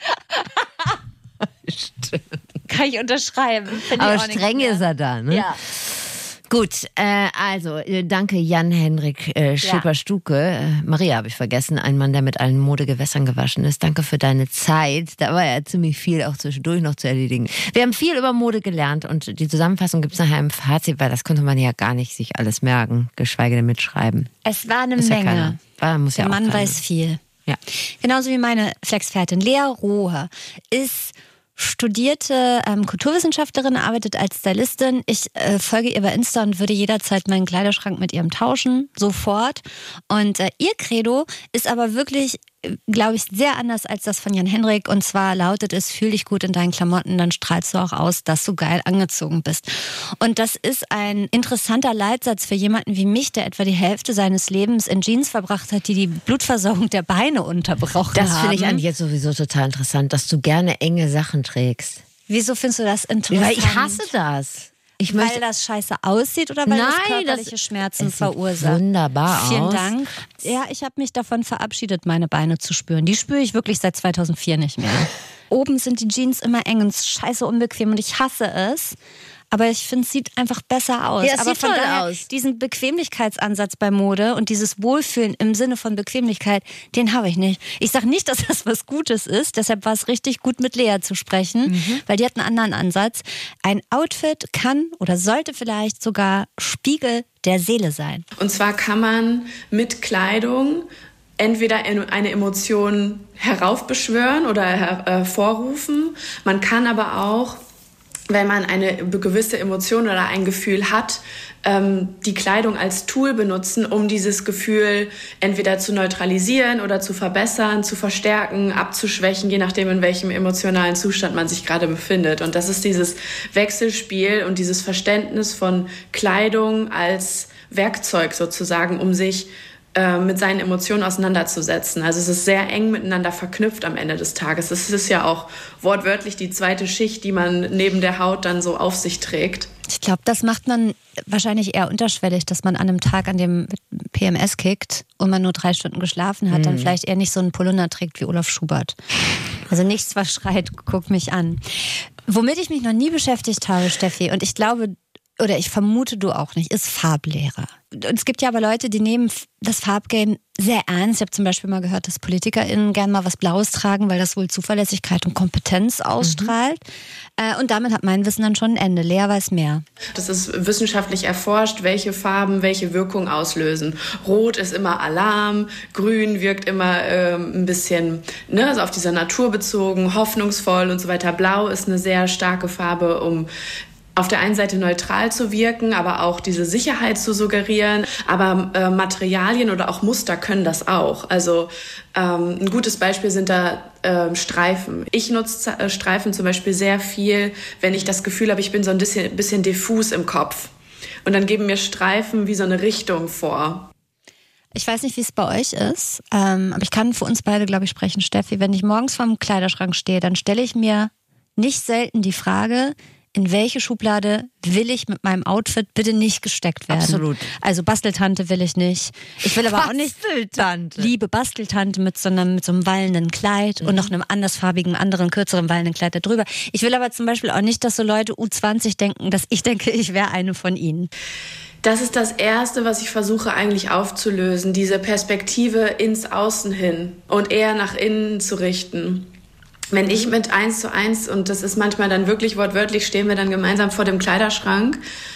Stimmt. Kann ich unterschreiben. Find Aber ich auch streng ist er da, ne? Ja. Gut, äh, also äh, danke Jan Hendrik äh, Schipper-Stuke. Äh, Maria habe ich vergessen, ein Mann, der mit allen Modegewässern gewaschen ist. Danke für deine Zeit. Da war ja ziemlich viel auch zwischendurch noch zu erledigen. Wir haben viel über Mode gelernt und die Zusammenfassung gibt es nachher im Fazit, weil das konnte man ja gar nicht sich alles merken, geschweige denn mitschreiben. Es war eine ist Menge. Ja war, muss Der ja auch Mann keiner. weiß viel. Ja. Genauso wie meine Flexpertin Lea Rohe ist studierte ähm, Kulturwissenschaftlerin, arbeitet als Stylistin. Ich äh, folge ihr bei Insta und würde jederzeit meinen Kleiderschrank mit ihrem tauschen, sofort. Und äh, ihr Credo ist aber wirklich, äh, glaube ich, sehr anders als das von Jan Hendrik. Und zwar lautet es, fühl dich gut in deinen Klamotten, dann strahlst du auch aus, dass du geil angezogen bist. Und das ist ein interessanter Leitsatz für jemanden wie mich, der etwa die Hälfte seines Lebens in Jeans verbracht hat, die die Blutversorgung der Beine unterbrochen Das haben. finde ich eigentlich jetzt sowieso total interessant, dass du gerne enge Sachen trägst. Wieso findest du das interessant? Weil ich hasse das. Ich weil möchte das scheiße aussieht oder weil Nein, das körperliche das Schmerzen es sieht verursacht? wunderbar Vielen aus. Dank. Ja, ich habe mich davon verabschiedet, meine Beine zu spüren. Die spüre ich wirklich seit zweitausendvier nicht mehr. Oben sind die Jeans immer eng und es ist scheiße unbequem und ich hasse es. Aber ich finde, es sieht einfach besser aus. Ja, es Aber sieht von toll daher, aus. diesen Bequemlichkeitsansatz bei Mode und dieses Wohlfühlen im Sinne von Bequemlichkeit, den habe ich nicht. Ich sage nicht, dass das was Gutes ist. Deshalb war es richtig gut, mit Lea zu sprechen, mhm. weil die hat einen anderen Ansatz. Ein Outfit kann oder sollte vielleicht sogar Spiegel der Seele sein. Und zwar kann man mit Kleidung entweder eine Emotion heraufbeschwören oder hervorrufen. Man kann aber auch, wenn man eine gewisse Emotion oder ein Gefühl hat, die Kleidung als Tool benutzen, um dieses Gefühl entweder zu neutralisieren oder zu verbessern, zu verstärken, abzuschwächen, je nachdem, in welchem emotionalen Zustand man sich gerade befindet. Und das ist dieses Wechselspiel und dieses Verständnis von Kleidung als Werkzeug sozusagen, um sich mit seinen Emotionen auseinanderzusetzen. Also es ist sehr eng miteinander verknüpft am Ende des Tages. Es ist ja auch wortwörtlich die zweite Schicht, die man neben der Haut dann so auf sich trägt. Ich glaube, das macht man wahrscheinlich eher unterschwellig, dass man an einem Tag, an dem P M S kickt und man nur drei Stunden geschlafen hat, mhm. dann vielleicht eher nicht so einen Polunder trägt wie Olaf Schubert. Also nichts, was schreit, guck mich an. Womit ich mich noch nie beschäftigt habe, Steffi, und ich glaube, oder ich vermute du auch nicht, ist Farblehrer. Und es gibt ja aber Leute, die nehmen das Farbgame sehr ernst. Ich habe zum Beispiel mal gehört, dass PolitikerInnen gerne mal was Blaues tragen, weil das wohl Zuverlässigkeit und Kompetenz ausstrahlt. Mhm. Und damit hat mein Wissen dann schon ein Ende. Lea weiß mehr. Das ist wissenschaftlich erforscht, welche Farben welche Wirkung auslösen. Rot ist immer Alarm, Grün wirkt immer ähm, ein bisschen ne, also auf dieser Natur bezogen, hoffnungsvoll und so weiter. Blau ist eine sehr starke Farbe, um auf der einen Seite neutral zu wirken, aber auch diese Sicherheit zu suggerieren. Aber äh, Materialien oder auch Muster können das auch. Also ähm, ein gutes Beispiel sind da äh, Streifen. Ich nutze äh, Streifen zum Beispiel sehr viel, wenn ich das Gefühl habe, ich bin so ein bisschen, bisschen diffus im Kopf. Und dann geben mir Streifen wie so eine Richtung vor. Ich weiß nicht, wie es bei euch ist, ähm, aber ich kann für uns beide, glaube ich, sprechen, Steffi. Wenn ich morgens vorm Kleiderschrank stehe, dann stelle ich mir nicht selten die Frage, in welche Schublade will ich mit meinem Outfit bitte nicht gesteckt werden? Absolut. Also Basteltante will ich nicht. Ich will aber auch nicht Basteltante. Liebe Basteltante mit so einem, mit so einem wallenden Kleid mhm. und noch einem andersfarbigen, anderen, kürzeren wallenden Kleid da drüber. Ich will aber zum Beispiel auch nicht, dass so Leute U zwanzig denken, dass ich denke, ich wäre eine von ihnen. Das ist das Erste, was ich versuche eigentlich aufzulösen, diese Perspektive ins Außen hin und eher nach innen zu richten. Wenn ich mit eins zu eins, und das ist manchmal dann wirklich wortwörtlich, stehen wir dann gemeinsam vor dem Kleiderschrank,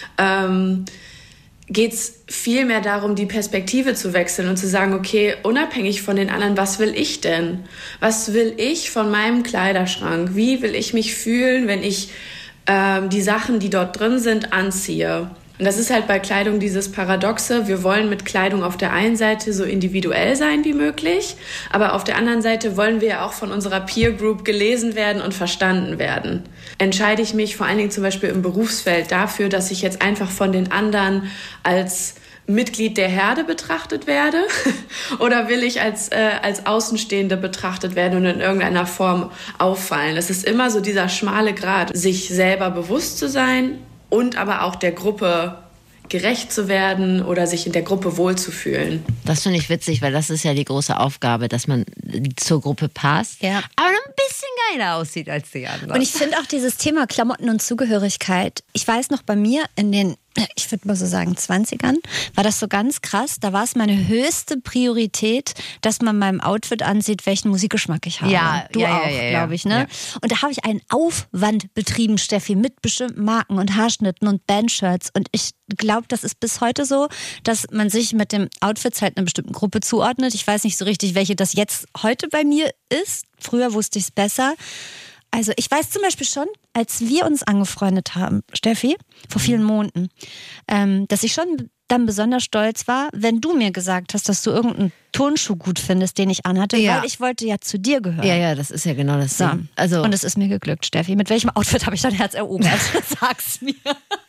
ähm, geht es viel mehr darum, die Perspektive zu wechseln und zu sagen, okay, unabhängig von den anderen, was will ich denn? Was will ich von meinem Kleiderschrank? Wie will ich mich fühlen, wenn ich ähm, die Sachen, die dort drin sind, anziehe? Und das ist halt bei Kleidung dieses Paradoxe. Wir wollen mit Kleidung auf der einen Seite so individuell sein wie möglich, aber auf der anderen Seite wollen wir ja auch von unserer Peer Group gelesen werden und verstanden werden. Entscheide ich mich vor allen Dingen zum Beispiel im Berufsfeld dafür, dass ich jetzt einfach von den anderen als Mitglied der Herde betrachtet werde oder will ich als, äh, als Außenstehende betrachtet werden und in irgendeiner Form auffallen? Das ist immer so dieser schmale Grat, sich selber bewusst zu sein, und aber auch der Gruppe gerecht zu werden oder sich in der Gruppe wohlzufühlen. Das finde ich witzig, weil das ist ja die große Aufgabe, dass man zur Gruppe passt, ja. aber noch ein bisschen geiler aussieht als die anderen. Und ich finde auch dieses Thema Klamotten und Zugehörigkeit, ich weiß noch bei mir in den, ich würde mal so sagen zwanzigern, war das so ganz krass. Da war es meine höchste Priorität, dass man meinem Outfit ansieht, welchen Musikgeschmack ich habe. Ja, du ja, auch, ja, ja, glaube ich, ne? Ja. Und da habe ich einen Aufwand betrieben, Steffi, mit bestimmten Marken und Haarschnitten und Bandshirts. Und ich glaube, das ist bis heute so, dass man sich mit dem Outfits halt einer bestimmten Gruppe zuordnet. Ich weiß nicht so richtig, welche das jetzt heute bei mir ist. Früher wusste ich es besser. Also ich weiß zum Beispiel schon, als wir uns angefreundet haben, Steffi, vor vielen Monaten, ähm, dass ich schon dann besonders stolz war, wenn du mir gesagt hast, dass du irgendeinen Turnschuh gut findest, den ich anhatte, ja. weil ich wollte ja zu dir gehören. Ja, ja, das ist ja genau das So. Ding. Also und es ist mir geglückt, Steffi. Mit welchem Outfit habe ich dein Herz erobert? Sag's mir.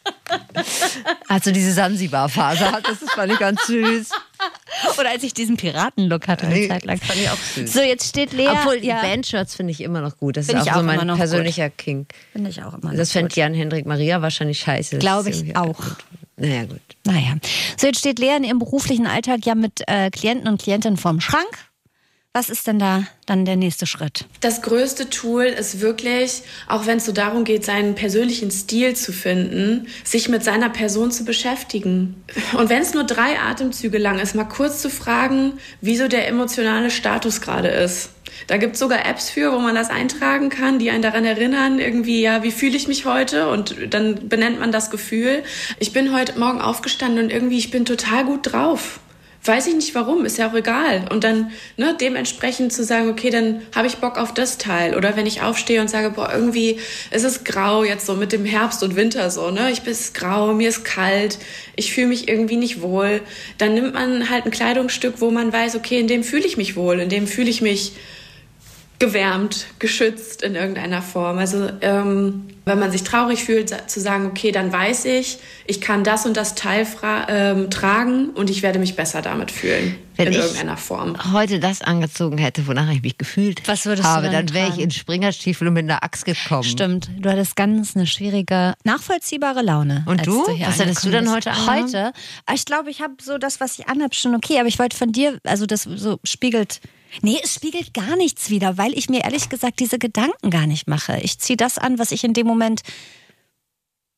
Also diese Sansibar-Phase, das ist fand ich ganz süß. Oder als ich diesen Piratenlook hatte eine Zeit lang. Das fand ich auch süß. So, jetzt steht Lea. Obwohl, die ja. Bandshirts finde ich immer noch gut. Das Find ist ich auch so auch immer mein noch persönlicher gut. King. Finde ich auch immer noch Das fände gut. Jan-Hendrik Maria wahrscheinlich scheiße. Glaube ich auch. Naja, gut. Naja. So, jetzt steht Lea in ihrem beruflichen Alltag ja mit äh, Klienten und Klientinnen vorm Schrank. Was ist denn da dann der nächste Schritt? Das größte Tool ist wirklich, auch wenn es so darum geht, seinen persönlichen Stil zu finden, sich mit seiner Person zu beschäftigen. Und wenn es nur drei Atemzüge lang ist, mal kurz zu fragen, wieso der emotionale Status gerade ist. Da gibt es sogar Apps für, wo man das eintragen kann, die einen daran erinnern, irgendwie, ja, wie fühle ich mich heute? Und dann benennt man das Gefühl. Ich bin heute Morgen aufgestanden und irgendwie, ich bin total gut drauf. Weiß ich nicht warum, ist ja auch egal. Und dann ne, dementsprechend zu sagen, okay, dann habe ich Bock auf das Teil. Oder wenn ich aufstehe und sage, boah, irgendwie ist es grau jetzt so mit dem Herbst und Winter so, ne? Ich bin grau, mir ist kalt, ich fühle mich irgendwie nicht wohl. Dann nimmt man halt ein Kleidungsstück, wo man weiß, okay, in dem fühle ich mich wohl, in dem fühle ich mich gewärmt, geschützt in irgendeiner Form. Also ähm, wenn man sich traurig fühlt, zu sagen, okay, dann weiß ich, ich kann das und das Teil fra- ähm, tragen und ich werde mich besser damit fühlen. Wenn in ich irgendeiner Form. heute das angezogen hätte, wonach ich mich gefühlt Was würdest du habe, dann dann wäre ich tragen? in Springerstiefel und mit einer Axt gekommen. Stimmt, du hattest ganz eine schwierige, nachvollziehbare Laune. Und als du? du hier Was hattest du denn heute angekommen bist. angehaben? Heute? Ich glaube, ich habe so das, was ich anhabe, schon okay, aber ich wollte von dir, also das so spiegelt, nee, es spiegelt gar nichts wider, weil ich mir ehrlich gesagt diese Gedanken gar nicht mache. Ich ziehe das an, was ich in dem Moment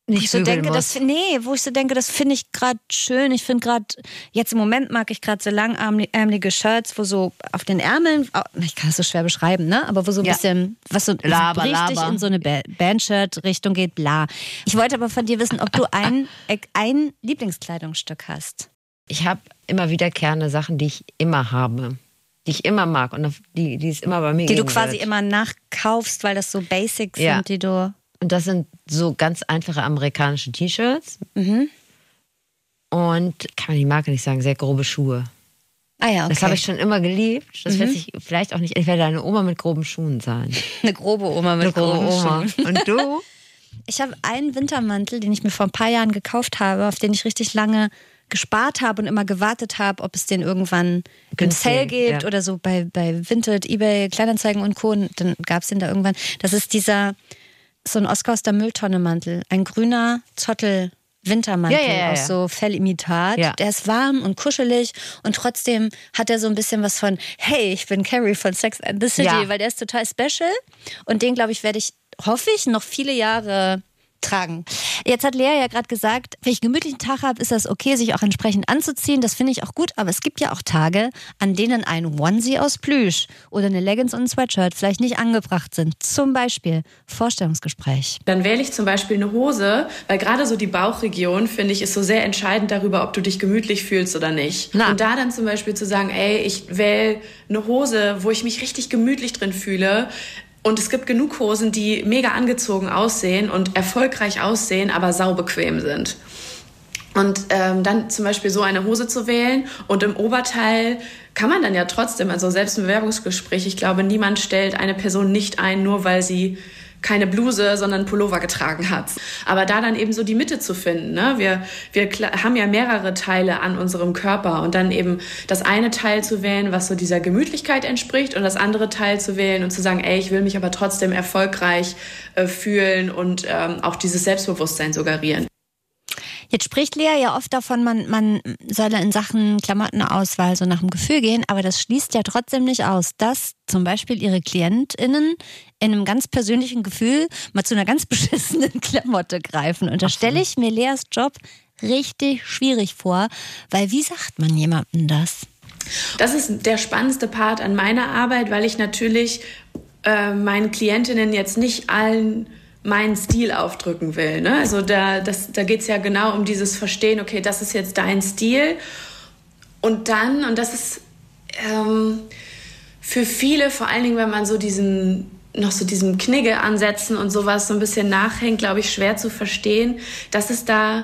wo nicht ich so denke, muss. das, nee, wo ich so denke, das finde ich gerade schön. Ich finde gerade, jetzt im Moment mag ich gerade so langärmelige Shirts, wo so auf den Ärmeln, ich kann das so schwer beschreiben, ne? Aber wo so ein Ja. bisschen, was so Laber, richtig Laber. in so eine Ba- Bandshirt-Richtung geht, bla. Ich wollte aber von dir wissen, ob du ein, ein Lieblingskleidungsstück hast. Ich habe immer wiederkehrende Sachen, die ich immer habe. Die ich immer mag und auf die, die es immer bei mir Die du geben quasi wird. immer nachkaufst, weil das so Basics Ja. sind, die du... Und das sind so ganz einfache amerikanische T-Shirts. Mhm. Und, kann man die Marke nicht sagen, sehr grobe Schuhe. Ah ja, okay. Das habe ich schon immer geliebt. Das wird sich vielleicht auch nicht, ich werde eine Oma mit groben Schuhen sein. Eine grobe Oma mit Eine grobe groben Oma. Schuhen. Und du? Ich habe einen Wintermantel, den ich mir vor ein paar Jahren gekauft habe, auf den ich richtig lange gespart habe und immer gewartet habe, ob es den irgendwann im Günstig, Sale gibt ja. oder so bei, bei Vinted, eBay, Kleinanzeigen und Co. Und dann gab es den da irgendwann. Das ist dieser, so ein Oscar aus der Mülltonne-Mantel. Ein grüner Zottel-Wintermantel Ja, ja, ja, ja. aus so Fellimitat. Ja. Der ist warm und kuschelig und trotzdem hat er so ein bisschen was von, hey, ich bin Carrie von Sex and the City, Ja. weil der ist total special. Und den, glaube ich, werde ich, hoffe ich, noch viele Jahre tragen. Jetzt hat Lea ja gerade gesagt, wenn ich einen gemütlichen Tag habe, ist das okay, sich auch entsprechend anzuziehen. Das finde ich auch gut. Aber es gibt ja auch Tage, an denen ein Onesie aus Plüsch oder eine Leggings und ein Sweatshirt vielleicht nicht angebracht sind. Zum Beispiel Vorstellungsgespräch. Dann wähle ich zum Beispiel eine Hose, weil gerade so die Bauchregion, finde ich, ist so sehr entscheidend darüber, ob du dich gemütlich fühlst oder nicht. Na. Und da dann zum Beispiel zu sagen, ey, ich wähle eine Hose, wo ich mich richtig gemütlich drin fühle. Und es gibt genug Hosen, die mega angezogen aussehen und erfolgreich aussehen, aber saubequem sind. Und ähm, dann zum Beispiel so eine Hose zu wählen und im Oberteil kann man dann ja trotzdem, also selbst im Bewerbungsgespräch, ich glaube, niemand stellt eine Person nicht ein, nur weil sie keine Bluse, sondern Pullover getragen hat. Aber da dann eben so die Mitte zu finden, ne? Wir, wir haben ja mehrere Teile an unserem Körper und dann eben das eine Teil zu wählen, was so dieser Gemütlichkeit entspricht und das andere Teil zu wählen und zu sagen, ey, ich will mich aber trotzdem erfolgreich äh, fühlen und ähm, auch dieses Selbstbewusstsein suggerieren. Jetzt spricht Lea ja oft davon, man, man solle in Sachen Klamottenauswahl so nach dem Gefühl gehen, aber das schließt ja trotzdem nicht aus, dass zum Beispiel ihre KlientInnen in einem ganz persönlichen Gefühl mal zu einer ganz beschissenen Klamotte greifen. Und da stelle ich mir Leas Job richtig schwierig vor, weil wie sagt man jemandem das? Das ist der spannendste Part an meiner Arbeit, weil ich natürlich äh, meinen Klientinnen jetzt nicht allen meinen Stil aufdrücken will. Ne? Also da, das, da geht es ja genau um dieses Verstehen, okay, das ist jetzt dein Stil. Und dann, und das ist ähm, für viele, vor allen Dingen, wenn man so diesen noch so diesem Knigge ansetzen und sowas so ein bisschen nachhängt, glaube ich, schwer zu verstehen, dass es da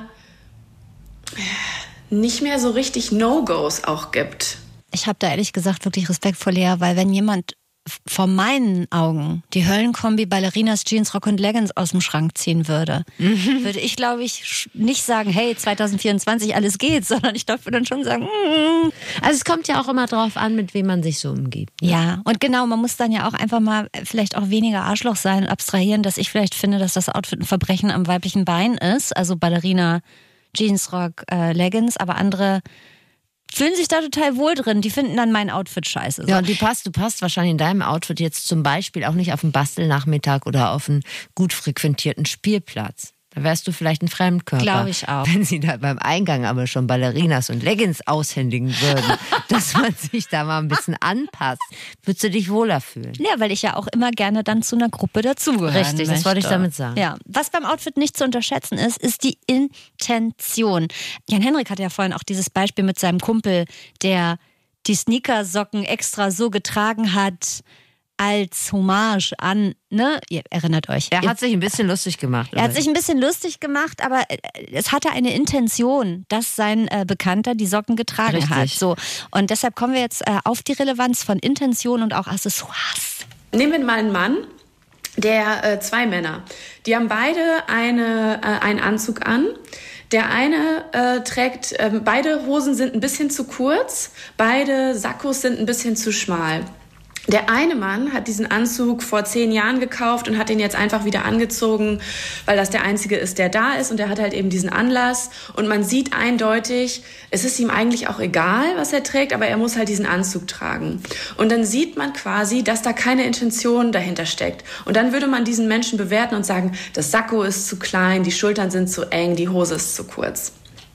nicht mehr so richtig No-Gos auch gibt. Ich habe da ehrlich gesagt wirklich Respekt vor Lea, weil wenn jemand vor meinen Augen die Höllenkombi Ballerinas, Jeans, Rock und Leggings aus dem Schrank ziehen würde, mhm. würde ich, glaube ich, nicht sagen, hey, zwanzig vierundzwanzig, alles geht, sondern ich glaube, würde dann schon sagen, mm. Also es kommt ja auch immer drauf an, mit wem man sich so umgibt. Ne? Ja, und genau, man muss dann ja auch einfach mal vielleicht auch weniger Arschloch sein und abstrahieren, dass ich vielleicht finde, dass das Outfit ein Verbrechen am weiblichen Bein ist, also Ballerina, Jeans, Rock, äh, Leggings, aber andere fühlen sich da total wohl drin. Die finden dann mein Outfit scheiße. So. Ja, und die passt, du passt wahrscheinlich in deinem Outfit jetzt zum Beispiel auch nicht auf einen Bastelnachmittag oder auf einen gut frequentierten Spielplatz. Da wärst du vielleicht ein Fremdkörper. Glaube ich auch. Wenn sie da beim Eingang aber schon Ballerinas und Leggings aushändigen würden, dass man sich da mal ein bisschen anpasst, würdest du dich wohler fühlen. Ja, weil ich ja auch immer gerne dann zu einer Gruppe dazugehören Richtig, das möchte. wollte ich damit sagen. Ja, was beim Outfit nicht zu unterschätzen ist, ist die Intention. Jan-Henrik hatte ja vorhin auch dieses Beispiel mit seinem Kumpel, der die Sneakersocken extra so getragen hat, als Hommage an, ne, ihr erinnert euch. Er hat sich ein bisschen lustig gemacht. Er hat sich ein bisschen lustig gemacht, aber es hatte eine Intention, dass sein äh, Bekannter die Socken getragen Richtig. hat. So. Und deshalb kommen wir jetzt äh, auf die Relevanz von Intention und auch Accessoires. Nehmen wir mal einen Mann, der äh, zwei Männer, die haben beide eine, äh, einen Anzug an. Der eine äh, trägt, äh, beide Hosen sind ein bisschen zu kurz, beide Sakkos sind ein bisschen zu schmal. Der eine Mann hat diesen Anzug vor zehn Jahren gekauft und hat ihn jetzt einfach wieder angezogen, weil das der einzige ist, der da ist. Und er hat halt eben diesen Anlass. Und man sieht eindeutig, es ist ihm eigentlich auch egal, was er trägt, aber er muss halt diesen Anzug tragen. Und dann sieht man quasi, dass da keine Intention dahinter steckt. Und dann würde man diesen Menschen bewerten und sagen, das Sakko ist zu klein, die Schultern sind zu eng, die Hose ist zu kurz.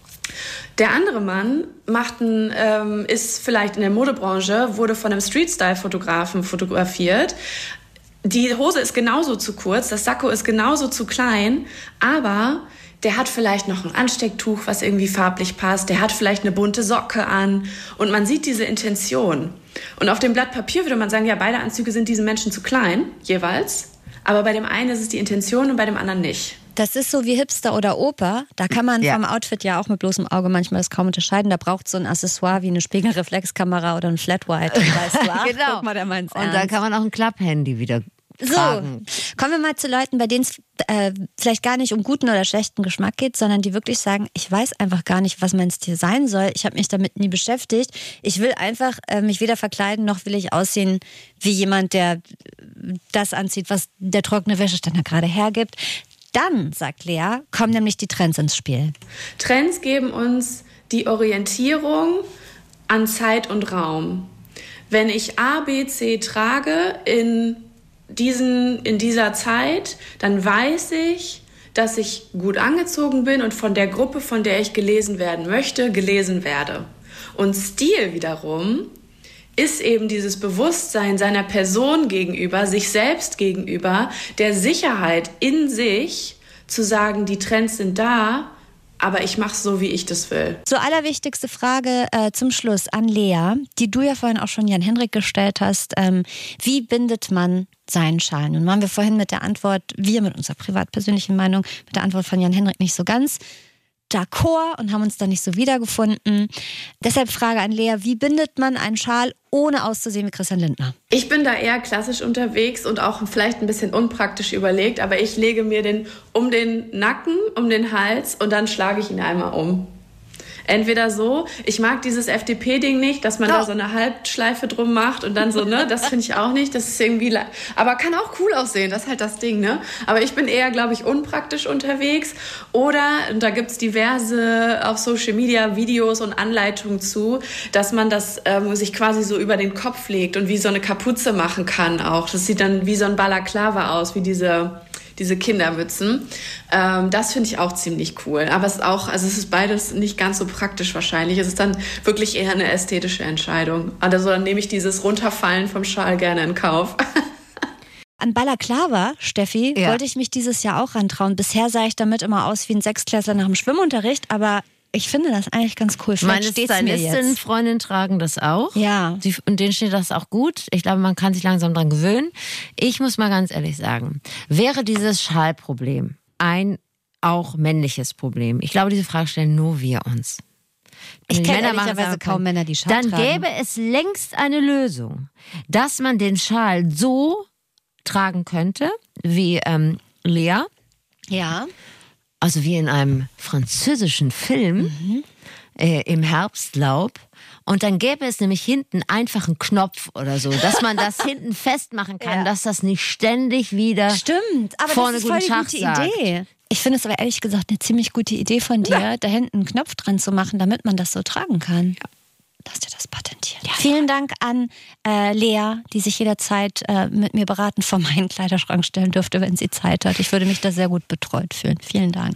Der andere Mann macht ein, ähm, ist vielleicht in der Modebranche, wurde von einem Street-Style-Fotografen fotografiert. Die Hose ist genauso zu kurz, das Sakko ist genauso zu klein, aber der hat vielleicht noch ein Anstecktuch, was irgendwie farblich passt. Der hat vielleicht eine bunte Socke an und man sieht diese Intention. Und auf dem Blatt Papier würde man sagen, ja, beide Anzüge sind diesen Menschen zu klein, jeweils. Aber bei dem einen ist es die Intention und bei dem anderen nicht. Das ist so wie Hipster oder Oper. Da kann man ja. vom Outfit ja auch mit bloßem Auge manchmal das kaum unterscheiden. Da braucht es so ein Accessoire wie eine Spiegelreflexkamera oder ein Flat White. Weißt du, ach, genau. Guck mal, der meint's und ernst. dann kann man auch ein Klapphandy wieder tragen. So, kommen wir mal zu Leuten, bei denen es äh, vielleicht gar nicht um guten oder schlechten Geschmack geht, sondern die wirklich sagen, ich weiß einfach gar nicht, was mein Stil sein soll. Ich habe mich damit nie beschäftigt. Ich will einfach äh, mich weder verkleiden, noch will ich aussehen wie jemand, der das anzieht, was der trockene Wäscheständer gerade hergibt. Dann, sagt Lea, kommen nämlich die Trends ins Spiel. Trends geben uns die Orientierung an Zeit und Raum. Wenn ich A, B, C trage in, diesen, in dieser Zeit, dann weiß ich, dass ich gut angezogen bin und von der Gruppe, von der ich gelesen werden möchte, gelesen werde. Und Stil wiederum ist eben dieses Bewusstsein seiner Person gegenüber, sich selbst gegenüber, der Sicherheit in sich, zu sagen, die Trends sind da, aber ich mache es so, wie ich das will. So, allerwichtigste Frage äh, zum Schluss an Lea, die du ja vorhin auch schon Jan-Henrik gestellt hast. Ähm, wie bindet man seinen Schal? Nun waren wir vorhin mit der Antwort, wir mit unserer privat-persönlichen Meinung, mit der Antwort von Jan-Henrik nicht so ganz d'accord und haben uns da nicht so wiedergefunden. Deshalb Frage an Lea, wie bindet man einen Schal, ohne auszusehen wie Christian Lindner? Ich bin da eher klassisch unterwegs und auch vielleicht ein bisschen unpraktisch überlegt, aber ich lege mir den um den Nacken, um den Hals und dann schlage ich ihn einmal um. Entweder so, ich mag dieses F D P-Ding nicht, dass man oh. da so eine Halbschleife drum macht und dann so, ne, das finde ich auch nicht, das ist irgendwie, aber kann auch cool aussehen, das ist halt das Ding, ne. Aber ich bin eher, glaube ich, unpraktisch unterwegs oder, und da gibt's diverse auf Social Media Videos und Anleitungen zu, dass man das ähm, sich quasi so über den Kopf legt und wie so eine Kapuze machen kann auch. Das sieht dann wie so ein Balaklava aus, wie diese... diese Kindermützen. Ähm, das finde ich auch ziemlich cool. Aber es ist auch, also es ist beides nicht ganz so praktisch wahrscheinlich. Es ist dann wirklich eher eine ästhetische Entscheidung. Also dann nehme ich dieses Runterfallen vom Schal gerne in Kauf. An Balaklava, Steffi, ja. wollte ich mich dieses Jahr auch rantrauen. Bisher sah ich damit immer aus wie ein Sechstklässler nach dem Schwimmunterricht, aber ich finde das eigentlich ganz cool. Meine Stylistin, Freundin tragen das auch. Ja. Sie, und denen steht das auch gut. Ich glaube, man kann sich langsam dran gewöhnen. Ich muss mal ganz ehrlich sagen, wäre dieses Schalproblem ein auch männliches Problem? Ich glaube, diese Frage stellen nur wir uns. Ich kenne ehrlicherweise kaum Männer, die Schal dann tragen. Dann gäbe es längst eine Lösung, dass man den Schal so tragen könnte, wie ähm, Lea. Ja. Also wie in einem französischen Film mhm. äh, im Herbstlaub. Und dann gäbe es nämlich hinten einfach einen Knopf oder so, dass man das hinten festmachen kann, ja. dass das nicht ständig wieder Stimmt, aber vorne das ist voll die Tag gute sagt. Idee. Ich finde es aber ehrlich gesagt eine ziemlich gute Idee von dir, ja. da hinten einen Knopf dran zu machen, damit man das so tragen kann. Ja. Lass dir das patentieren. Ja, Vielen ja. Dank an äh, Lea, die sich jederzeit äh, mit mir beraten vor meinen Kleiderschrank stellen dürfte, wenn sie Zeit hat. Ich würde mich da sehr gut betreut fühlen. Vielen Dank.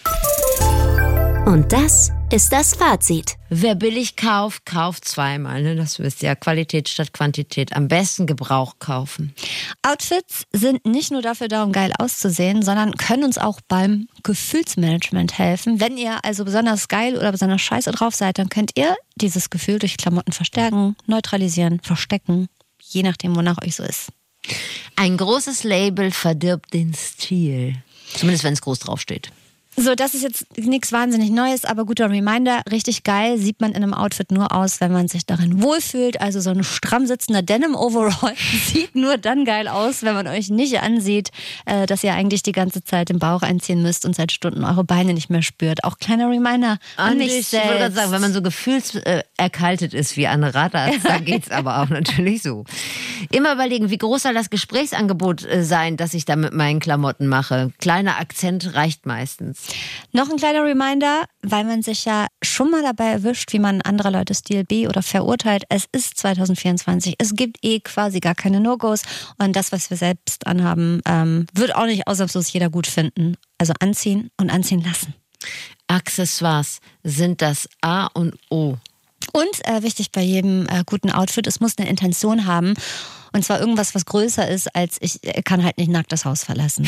Und das ist das Fazit. Wer billig kauft, kauft zweimal. Ne? Das wisst ihr ja, Qualität statt Quantität. Am besten Gebrauch kaufen. Outfits sind nicht nur dafür da, um geil auszusehen, sondern können uns auch beim Gefühlsmanagement helfen. Wenn ihr also besonders geil oder besonders scheiße drauf seid, dann könnt ihr dieses Gefühl durch Klamotten verstärken, neutralisieren, verstecken, je nachdem, wonach euch so ist. Ein großes Label verdirbt den Stil. Zumindest, wenn es groß draufsteht. So, das ist jetzt nichts wahnsinnig Neues, aber guter Reminder. Richtig geil sieht man in einem Outfit nur aus, wenn man sich darin wohlfühlt. Also so ein stramm sitzender Denim-Overall sieht nur dann geil aus, wenn man euch nicht ansieht, äh, dass ihr eigentlich die ganze Zeit den Bauch einziehen müsst und seit Stunden eure Beine nicht mehr spürt. Auch kleiner Reminder an mich ich selbst. Ich wollte gerade sagen, wenn man so gefühlserkaltet ist wie ein Radarzt, dann geht's aber auch natürlich so. Immer überlegen, wie groß soll das Gesprächsangebot sein, das ich da mit meinen Klamotten mache. Kleiner Akzent reicht meistens. Noch ein kleiner Reminder, weil man sich ja schon mal dabei erwischt, wie man andere Leute Stil B oder verurteilt. Es ist zwanzig vierundzwanzig. Es gibt eh quasi gar keine No-Gos. Und das, was wir selbst anhaben, ähm, wird auch nicht ausnahmslos jeder gut finden. Also anziehen und anziehen lassen. Accessoires sind das A und O. Und äh, wichtig bei jedem äh, guten Outfit, es muss eine Intention haben. Und zwar irgendwas, was größer ist, als ich äh, kann halt nicht nackt das Haus verlassen.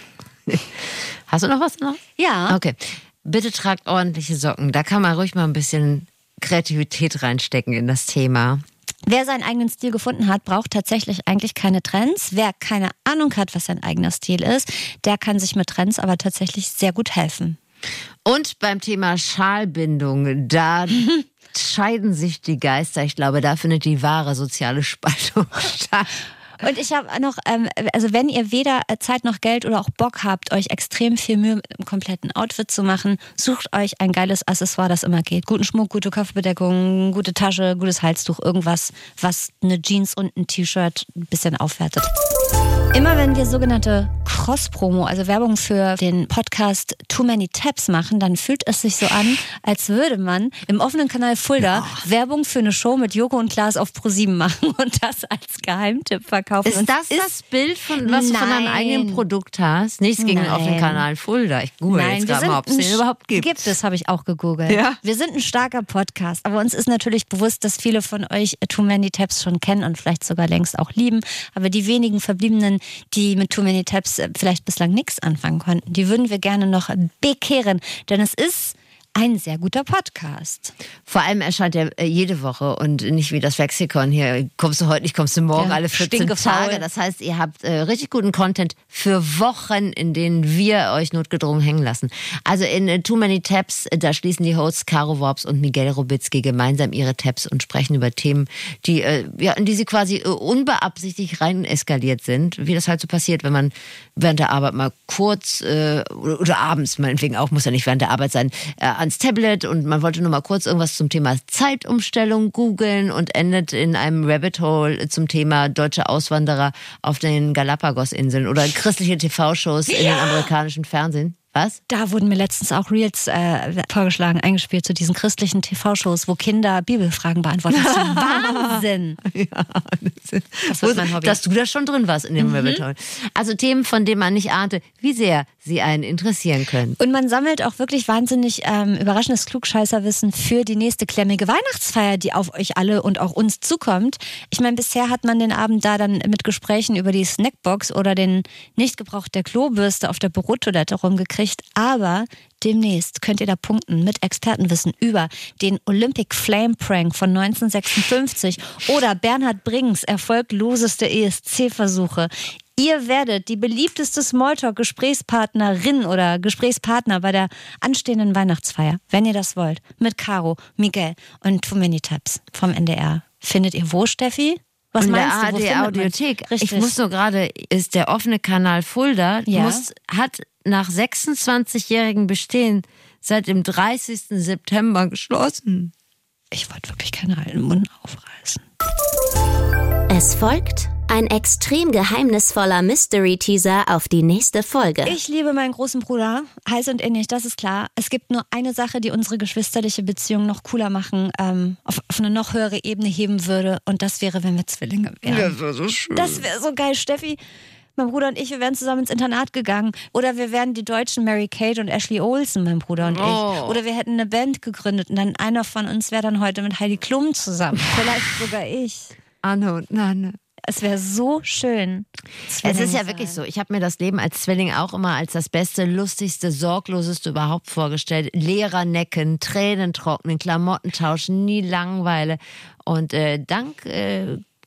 Hast du noch was noch? Ja. Okay. Bitte tragt ordentliche Socken. Da kann man ruhig mal ein bisschen Kreativität reinstecken in das Thema. Wer seinen eigenen Stil gefunden hat, braucht tatsächlich eigentlich keine Trends. Wer keine Ahnung hat, was sein eigener Stil ist, der kann sich mit Trends aber tatsächlich sehr gut helfen. Und beim Thema Schalbindung, da scheiden sich die Geister. Ich glaube, da findet die wahre soziale Spaltung statt. Und ich habe noch, ähm, also wenn ihr weder Zeit noch Geld oder auch Bock habt, euch extrem viel Mühe mit einem kompletten Outfit zu machen, sucht euch ein geiles Accessoire, das immer geht. Guten Schmuck, gute Kopfbedeckung, gute Tasche, gutes Halstuch, irgendwas, was eine Jeans und ein T-Shirt ein bisschen aufwertet. Immer wenn wir sogenannte Cross-Promo, also Werbung für den Podcast Too Many Tabs machen, dann fühlt es sich so an, als würde man im offenen Kanal Fulda ja. Werbung für eine Show mit Joko und Klaas auf ProSieben machen und das als Geheimtipp verkaufen. Ist das ist das Bild, von, was Nein. du von deinem eigenen Produkt hast? Nichts gegen den offenen Kanal Fulda. Ich google Nein, jetzt gerade mal, ob es den überhaupt gibt. Gibt es, habe ich auch gegoogelt. Ja? Wir sind ein starker Podcast, aber uns ist natürlich bewusst, dass viele von euch Too Many Tabs schon kennen und vielleicht sogar längst auch lieben. Aber die wenigen Verbliebenen, die mit Too Many Tabs vielleicht bislang nichts anfangen konnten, die würden wir gerne noch bekehren, denn es ist ein sehr guter Podcast. Vor allem erscheint er jede Woche und nicht wie das Lexikon hier, kommst du heute nicht, kommst du morgen, ja, alle vierzehn Tage. Das heißt, ihr habt äh, richtig guten Content für Wochen, in denen wir euch notgedrungen hängen lassen. Also in äh, Too Many Tabs, da schließen die Hosts Caro Worps und Miguel Robitzky gemeinsam ihre Tabs und sprechen über Themen, die, äh, ja, in die sie quasi äh, unbeabsichtigt rein eskaliert sind. Wie das halt so passiert, wenn man während der Arbeit mal kurz äh, oder, oder abends, meinetwegen auch, muss ja nicht während der Arbeit sein, äh, ans Tablet und man wollte nur mal kurz irgendwas zum Thema Zeitumstellung googeln und endet in einem Rabbit Hole zum Thema deutsche Auswanderer auf den Galapagos-Inseln oder christliche T V-Shows in ja. den amerikanischen Fernsehen. Was? Da wurden mir letztens auch Reels äh, vorgeschlagen, eingespielt zu diesen christlichen T V-Shows, wo Kinder Bibelfragen beantworten. Das ist Wahnsinn. Ja, das, ist, das wird mein Hobby. Dass du da schon drin warst in dem mhm. Rabbit Hole. Also Themen, von denen man nicht ahnte, wie sehr sie einen interessieren können. Und man sammelt auch wirklich wahnsinnig ähm, überraschendes Klugscheißerwissen für die nächste klemmige Weihnachtsfeier, die auf euch alle und auch uns zukommt. Ich meine, bisher hat man den Abend da dann mit Gesprächen über die Snackbox oder den Nicht-Gebrauch der Klobürste auf der Bürotoilette rumgekriegt. Aber demnächst könnt ihr da punkten mit Expertenwissen über den Olympic Flame Prank von neunzehnhundertsechsundfünfzig oder Bernhard Brings erfolgloseste E S C-Versuche. Ihr werdet die beliebteste Smalltalk-Gesprächspartnerin oder Gesprächspartner bei der anstehenden Weihnachtsfeier, wenn ihr das wollt, mit Caro, Miguel und Too Many Tabs vom N D R. Findet ihr wo, Steffi? Was in meinst der du? A R D-Audiothek. Ich muss nur gerade, ist der offene Kanal Fulda, ja. muss, hat nach sechsundzwanzigjährigem Bestehen seit dem dreißigsten September geschlossen. Ich wollte wirklich keinen alten Mund aufreißen. Es folgt ein extrem geheimnisvoller Mystery-Teaser auf die nächste Folge. Ich liebe meinen großen Bruder, heiß und innig, das ist klar. Es gibt nur eine Sache, die unsere geschwisterliche Beziehung noch cooler machen, ähm, auf, auf eine noch höhere Ebene heben würde. Und das wäre, wenn wir Zwillinge wären. Das wäre so schön. Das wäre so geil, Steffi. Mein Bruder und ich, wir wären zusammen ins Internat gegangen. Oder wir wären die deutschen Mary-Kate und Ashley Olsen, mein Bruder und oh. ich. Oder wir hätten eine Band gegründet und dann einer von uns wäre dann heute mit Heidi Klum zusammen. Vielleicht sogar ich. Anne und Nanne. Es wäre so schön. Es ist ja wirklich so. Ich habe mir das Leben als Zwilling auch immer als das Beste, Lustigste, Sorgloseste überhaupt vorgestellt. Lehrer necken, Tränen trocknen, Klamotten tauschen, nie Langeweile. Und äh, dank äh,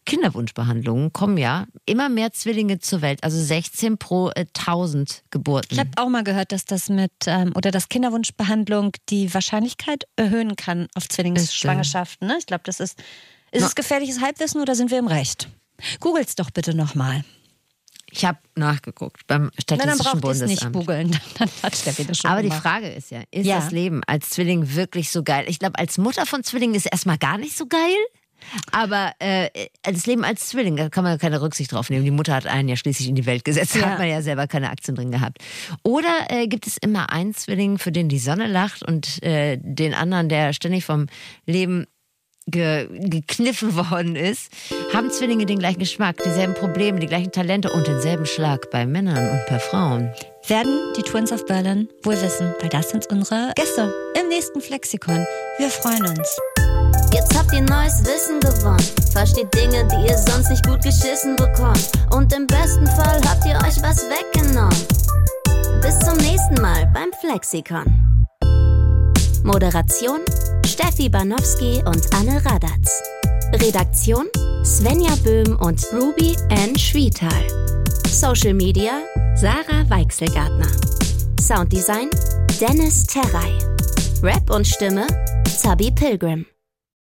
Kinderwunschbehandlungen kommen ja immer mehr Zwillinge zur Welt, also sechzehn pro äh, tausend Geburten. Ich habe auch mal gehört, dass das mit, ähm, oder dass Kinderwunschbehandlung die Wahrscheinlichkeit erhöhen kann auf Zwillingsschwangerschaften. Ne? Ich glaube, das ist, ist No. es gefährliches Halbwissen oder sind wir im Recht? Googles doch bitte nochmal. Ich habe nachgeguckt beim Statistischen Nein, dann braucht Bundesamt. es nicht googeln, dann hat Steffi das schon Aber gemacht. die Frage ist ja, ist Ja. das Leben als Zwilling wirklich so geil? Ich glaube, als Mutter von Zwillingen ist erstmal gar nicht so geil. Aber äh, das Leben als Zwilling, da kann man keine Rücksicht drauf nehmen. Die Mutter hat einen ja schließlich in die Welt gesetzt, da Ja. hat man ja selber keine Aktien drin gehabt. Oder äh, gibt es immer einen Zwilling, für den die Sonne lacht und äh, den anderen, der ständig vom Leben ge gekniffen worden ist? Haben Zwillinge den gleichen Geschmack, dieselben Probleme, die gleichen Talente und denselben Schlag bei Männern und bei Frauen? Werden die Twins of Berlin wohl wissen, weil das sind unsere Gäste im nächsten Flexikon. Wir freuen uns. Jetzt habt ihr neues Wissen gewonnen. Versteht Dinge, die ihr sonst nicht gut geschissen bekommt. Und im besten Fall habt ihr euch was weggenommen. Bis zum nächsten Mal beim Flexikon. Moderation Steffi Banowski und Anne Radatz. Redaktion Svenja Böhm und Ruby Ann Schwietal. Social Media Sarah Weichselgartner. Sounddesign Dennis Terrey. Rap und Stimme Zabi Pilgrim.